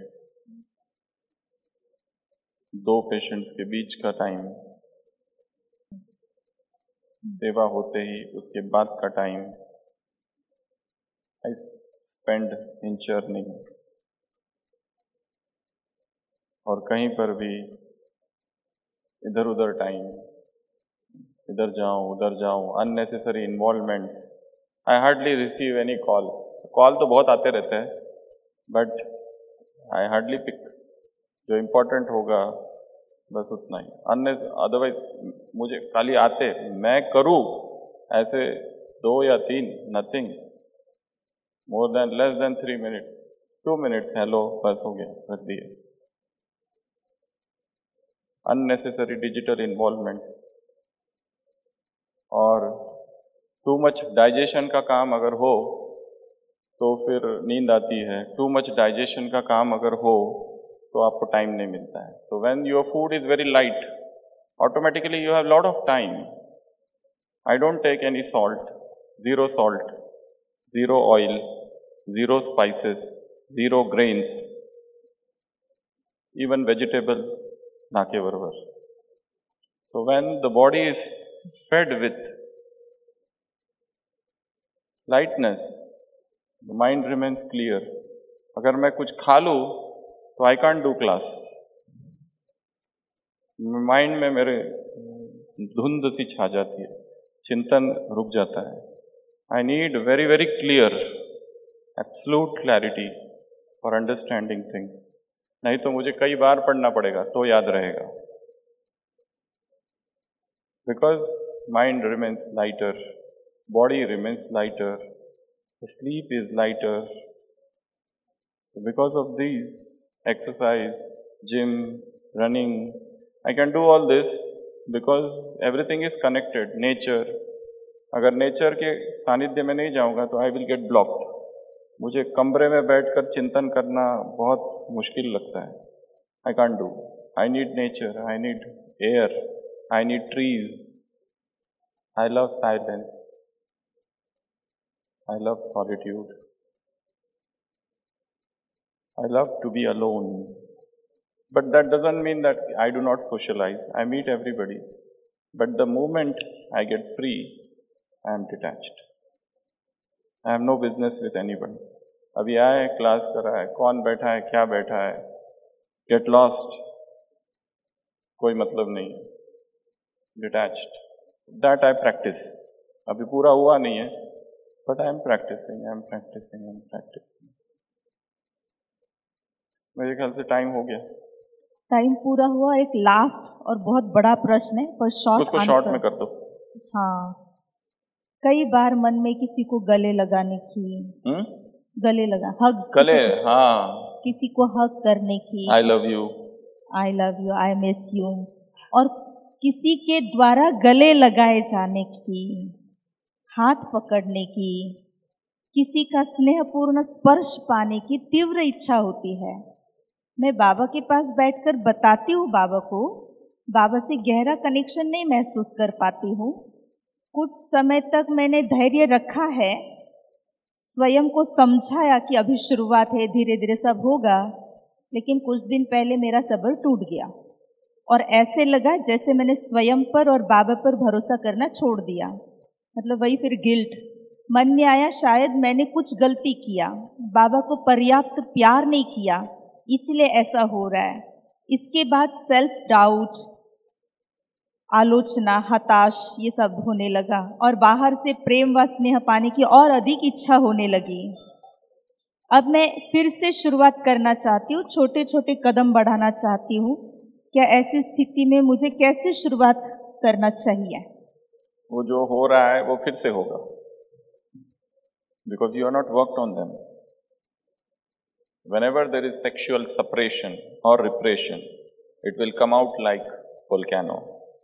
2 patients के बीच का टाइम, सेवा होते ही उसके बाद का time, I spend in churning. और कहीं पर भी इधर उधर टाइम, इधर जाऊं उधर जाऊं, unnecessary involvements. I hardly receive any call. Call तो बहुत आते रहते हैं, बट आई हार्डली पिक। जो इम्पोर्टेंट होगा बस उतना ही। अदरवाइज मुझे खाली आते, मैं करूं ऐसे 2 या 3, nothing more than, less than 3 minute, 2 minutes, hello, बस हो गया, रख दिए। Unnecessary digital involvements. और टू मच डाइजेशन का काम अगर हो तो फिर नींद आती है। टू मच डाइजेशन का काम अगर हो तो आपको टाइम नहीं मिलता है। तो when your food is very light, automatically you have lot of time. I don't take any salt, zero salt, zero oil, zero spices, zero grains, even vegetables ना के बराबर। So when the body is fed with lightness, the mind remains clear. अगर मैं कुछ खा लूँ तो I can't do class, mind में मेरे धुंध सी छा जाती है, चिंतन रुक जाता है। I need very very clear, absolute clarity for understanding things. नहीं तो मुझे कई बार पढ़ना पड़ेगा तो याद रहेगा। Because mind remains lighter, body remains lighter, sleep is lighter. So because of these, exercise, gym, running, I can do all this because everything is connected. Nature, अगर नेचर के सानिध्य में नहीं जाऊंगा तो I will get blocked. मुझे कमरे में बैठकर चिंतन करना बहुत मुश्किल लगता है। I can't do. I need nature, I need air, I need trees. I love silence. I love solitude. I love to be alone. But that doesn't mean that I do not socialize. I meet everybody. But the moment I get free, I am detached. I have no business with anyone. अभी आए, क्लास कर रहा है, कौन बैठा है, क्या बैठा है, गेट लॉस्ट, कोई मतलब नहीं है, डिटैच्ड, दैट आई प्रैक्टिस। अभी पूरा हुआ नहीं है, बट आई एम प्रैक्टिसिंग। मेरे ख्याल से टाइम हो गया। टाइम पूरा हुआ। एक लास्ट और बहुत बड़ा प्रश्न है, पर शॉर्ट उसको आंसर। शॉर्ट में कर दो। हाँ, कई बार मन में किसी को गले लगाने की, गले लगा, हग, गले, हाँ, किसी को हग करने की, I love you, I miss you, और किसी के द्वारा गले लगाए जाने की, हाथ पकड़ने की, किसी का स्नेहपूर्ण स्पर्श पाने की तीव्र इच्छा होती है। मैं बाबा के पास बैठकर बताती हूँ बाबा को, बाबा से गहरा कनेक्शन नहीं महसूस कर पाती हूँ। कुछ समय तक मैंने धैर्य रखा है, स्वयं को समझाया कि अभी शुरुआत है, धीरे धीरे सब होगा, लेकिन कुछ दिन पहले मेरा सब्र टूट गया और ऐसे लगा जैसे मैंने स्वयं पर और बाबा पर भरोसा करना छोड़ दिया। मतलब वही फिर गिल्ट मन में आया, शायद मैंने कुछ गलती किया, बाबा को पर्याप्त प्यार नहीं किया, इसलिए ऐसा हो रहा है। इसके बाद सेल्फ डाउट, आलोचना, हताश, ये सब होने लगा और बाहर से प्रेम व स्नेह पाने की और अधिक इच्छा होने लगी। अब मैं फिर से शुरुआत करना चाहती हूँ, छोटे छोटे कदम बढ़ाना चाहती हूँ। क्या ऐसी स्थिति में मुझे कैसे शुरुआत करना चाहिए? वो जो हो रहा है वो फिर से होगा, because you are not worked on them. Whenever there is sexual suppression or repression, it will come out like volcano.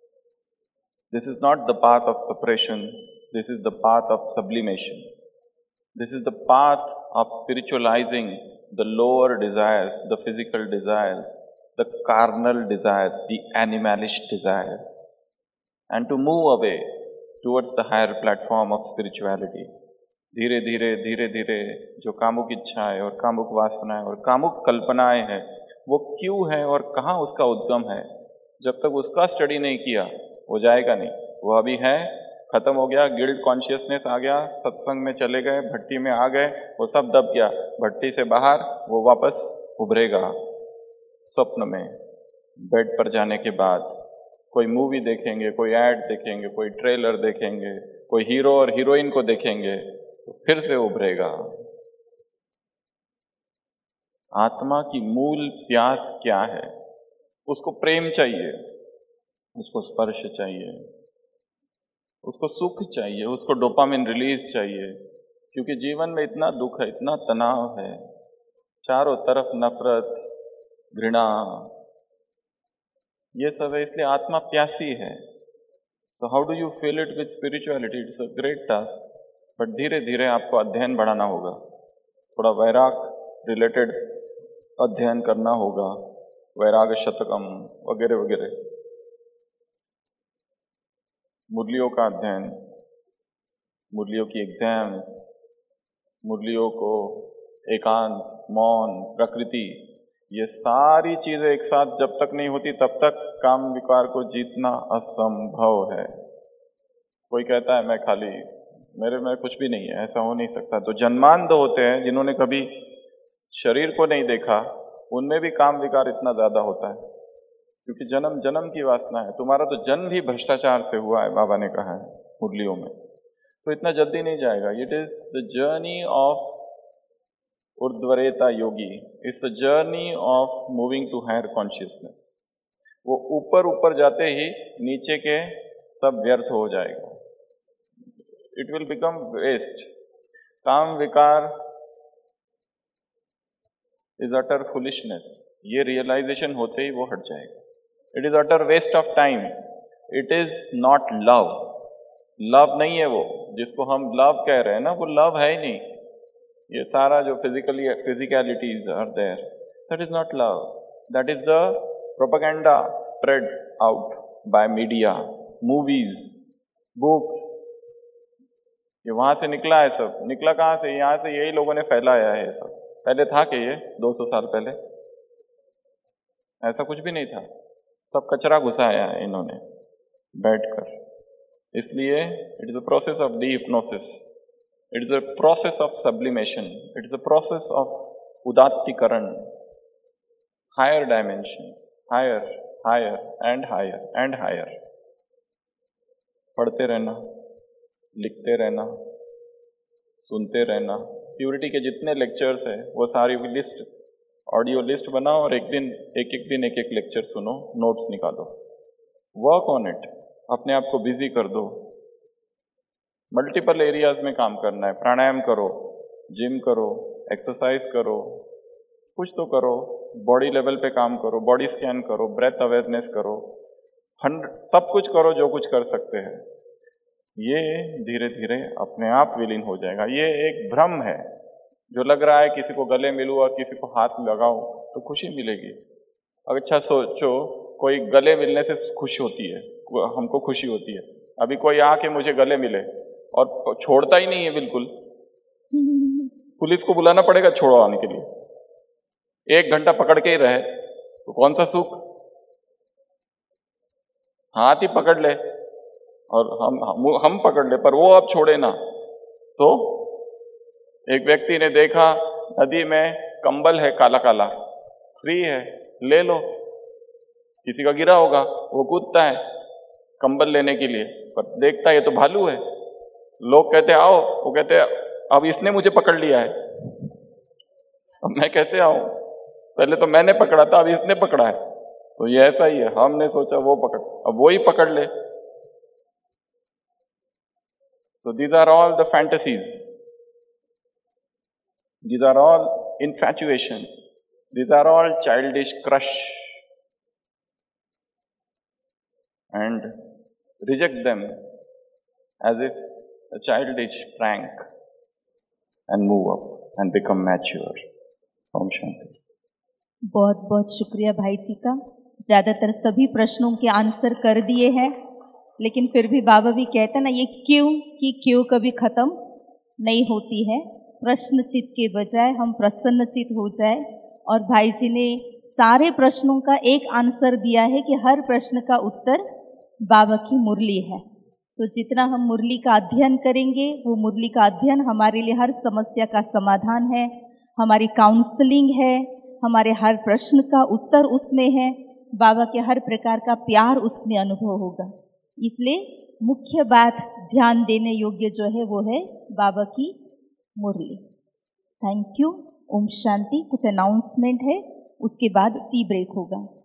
This is not the path of suppression, this is the path of sublimation. This is the path of spiritualizing the lower desires, the physical desires, the carnal desires, the animalish desires, and to move away towards the higher platform of spirituality. धीरे धीरे धीरे धीरे जो कामुक इच्छाएं और कामुक वासनाएं और कामुक कल्पनाएं हैं, वो क्यों है और कहाँ उसका उद्गम है, जब तक उसका स्टडी नहीं किया वो जाएगा नहीं। वो अभी है, खत्म हो गया, गिल्ट कॉन्शियसनेस आ गया, सत्संग में चले गए, भट्टी में आ गए, वो सब दब गया। भट्टी से बाहर वो वापस उभरेगा स्वप्न में। बेड पर जाने के बाद कोई मूवी देखेंगे, कोई ऐड देखेंगे, कोई ट्रेलर देखेंगे, कोई हीरो और हीरोइन को देखेंगे, तो फिर से उभरेगा। आत्मा की मूल प्यास क्या है? उसको प्रेम चाहिए, उसको स्पर्श चाहिए, उसको सुख चाहिए, उसको डोपामिन रिलीज चाहिए, क्योंकि जीवन में इतना दुख है, इतना तनाव है, चारों तरफ नफरत, घृणा, ये सब है, इसलिए आत्मा प्यासी है। So how do you feel it with spirituality? It's a great task, but धीरे धीरे आपको अध्ययन बढ़ाना होगा, थोड़ा वैराग रिलेटेड अध्ययन करना होगा, वैराग शतकम वगैरह वगैरह, मुरलियों का अध्ययन, मुरलियों की एग्जाम्स, मुरलियों को एकांत, मौन, प्रकृति, ये सारी चीजें एक साथ जब तक नहीं होती तब तक काम विकार को जीतना असंभव है। कोई कहता है मैं खाली, मेरे में कुछ भी नहीं है, ऐसा हो नहीं सकता। तो जन्मांध होते हैं जिन्होंने कभी शरीर को नहीं देखा, उनमें भी काम विकार इतना ज्यादा होता है, क्योंकि जन्म जन्म की वासना है। तुम्हारा तो जन्म भी भ्रष्टाचार से हुआ है, बाबा ने कहा है मुरलियों में, तो इतना जल्दी नहीं जाएगा। It is the journey of ऊर्ध्वरेता yogi, it's the journey of moving to higher consciousness. वो ऊपर ऊपर जाते ही नीचे के सब व्यर्थ हो जाएगा, इट विल बिकम वेस्ट। काम विकार इज अटर फुलिशनेस, ये रियलाइजेशन होते ही वो हट जाएगा। It is utter waste of time, it is not love. Love नहीं है वो, जिसको हम लव कह रहे हैं ना, वो लव है ही नहीं। ये सारा जो physicalities are there, that is not love, that is the propaganda spread out by media, movies, books। ये वहां से निकला है, सब निकला कहाँ से? यहाँ से यही लोगों ने फैलाया है। सब पहले था कि ये 200 साल पहले ऐसा कुछ भी नहीं था, सब कचरा घुसाया है इन्होंने बैठकर। इसलिए it is a process of de hypnosis, it is a process of sublimation, it is a process of उदात्तीकरण। Higher dimensions, higher, higher and higher and higher. पढ़ते रहना, लिखते रहना, सुनते रहना। प्यूरिटी के जितने लेक्चर्स हैं वो सारी लिस्ट, ऑडियो लिस्ट बनाओ और एक एक लेक्चर सुनो, नोट्स निकालो, वर्क ऑन इट, अपने आप को बिजी कर दो। मल्टीपल एरियाज में काम करना है। प्राणायाम करो, जिम करो, एक्सरसाइज करो, कुछ तो करो, बॉडी लेवल पे काम करो, बॉडी स्कैन करो, ब्रेथ अवेयरनेस करो, सब कुछ करो जो कुछ कर सकते हैं। ये धीरे धीरे अपने आप विलीन हो जाएगा। ये एक भ्रम है। जो लग रहा है किसी को गले मिलूँ और किसी को हाथ लगाऊं तो खुशी मिलेगी। अच्छा सोचो, कोई गले मिलने से खुशी होती है, हमको खुशी होती है। अभी कोई आके मुझे गले मिले और छोड़ता ही नहीं है बिल्कुल, पुलिस को बुलाना पड़ेगा छोड़ो आने के लिए। 1 घंटा पकड़ के ही रहे तो कौन सा सुख। हाथ ही पकड़ ले और हम पकड़ ले, पर वो अब छोड़े ना। तो एक व्यक्ति ने देखा नदी में कंबल है काला काला, फ्री है, ले लो। किसी का गिरा होगा, वो कूदता है कंबल लेने के लिए, पर देखता है ये तो भालू है। लोग कहते आओ, वो कहते अब इसने मुझे पकड़ लिया है, अब मैं कैसे आऊं? पहले तो मैंने पकड़ा था, अब इसने पकड़ा है। तो ये ऐसा ही है, हमने सोचा वो पकड़, अब वो ही पकड़ ले। So these are all the fantasies. These are all infatuations. These are all childish crush. And reject them as if a childish prank and move up and become mature. Om Shanti. बहुत बहुत शुक्रिया भाई जी का। ज़्यादातर सभी प्रश्नों के आंसर कर दिए हैं, लेकिन फिर भी बाबा भी कहते हैं ना, ये क्यों कभी ख़त्म नहीं होती है। प्रश्नचित के बजाय हम प्रसन्नचित हो जाए। और भाई जी ने सारे प्रश्नों का एक आंसर दिया है कि हर प्रश्न का उत्तर बाबा की मुरली है। तो जितना हम मुरली का अध्ययन करेंगे, वो मुरली का अध्ययन हमारे लिए हर समस्या का समाधान है, हमारी काउंसलिंग है, हमारे हर प्रश्न का उत्तर उसमें है, बाबा के हर प्रकार का प्यार उसमें अनुभव होगा। इसलिए मुख्य बात ध्यान देने योग्य जो है वो है बाबा की मुरली। Thank you. ओम शांति। कुछ अनाउंसमेंट है, उसके बाद टी ब्रेक होगा।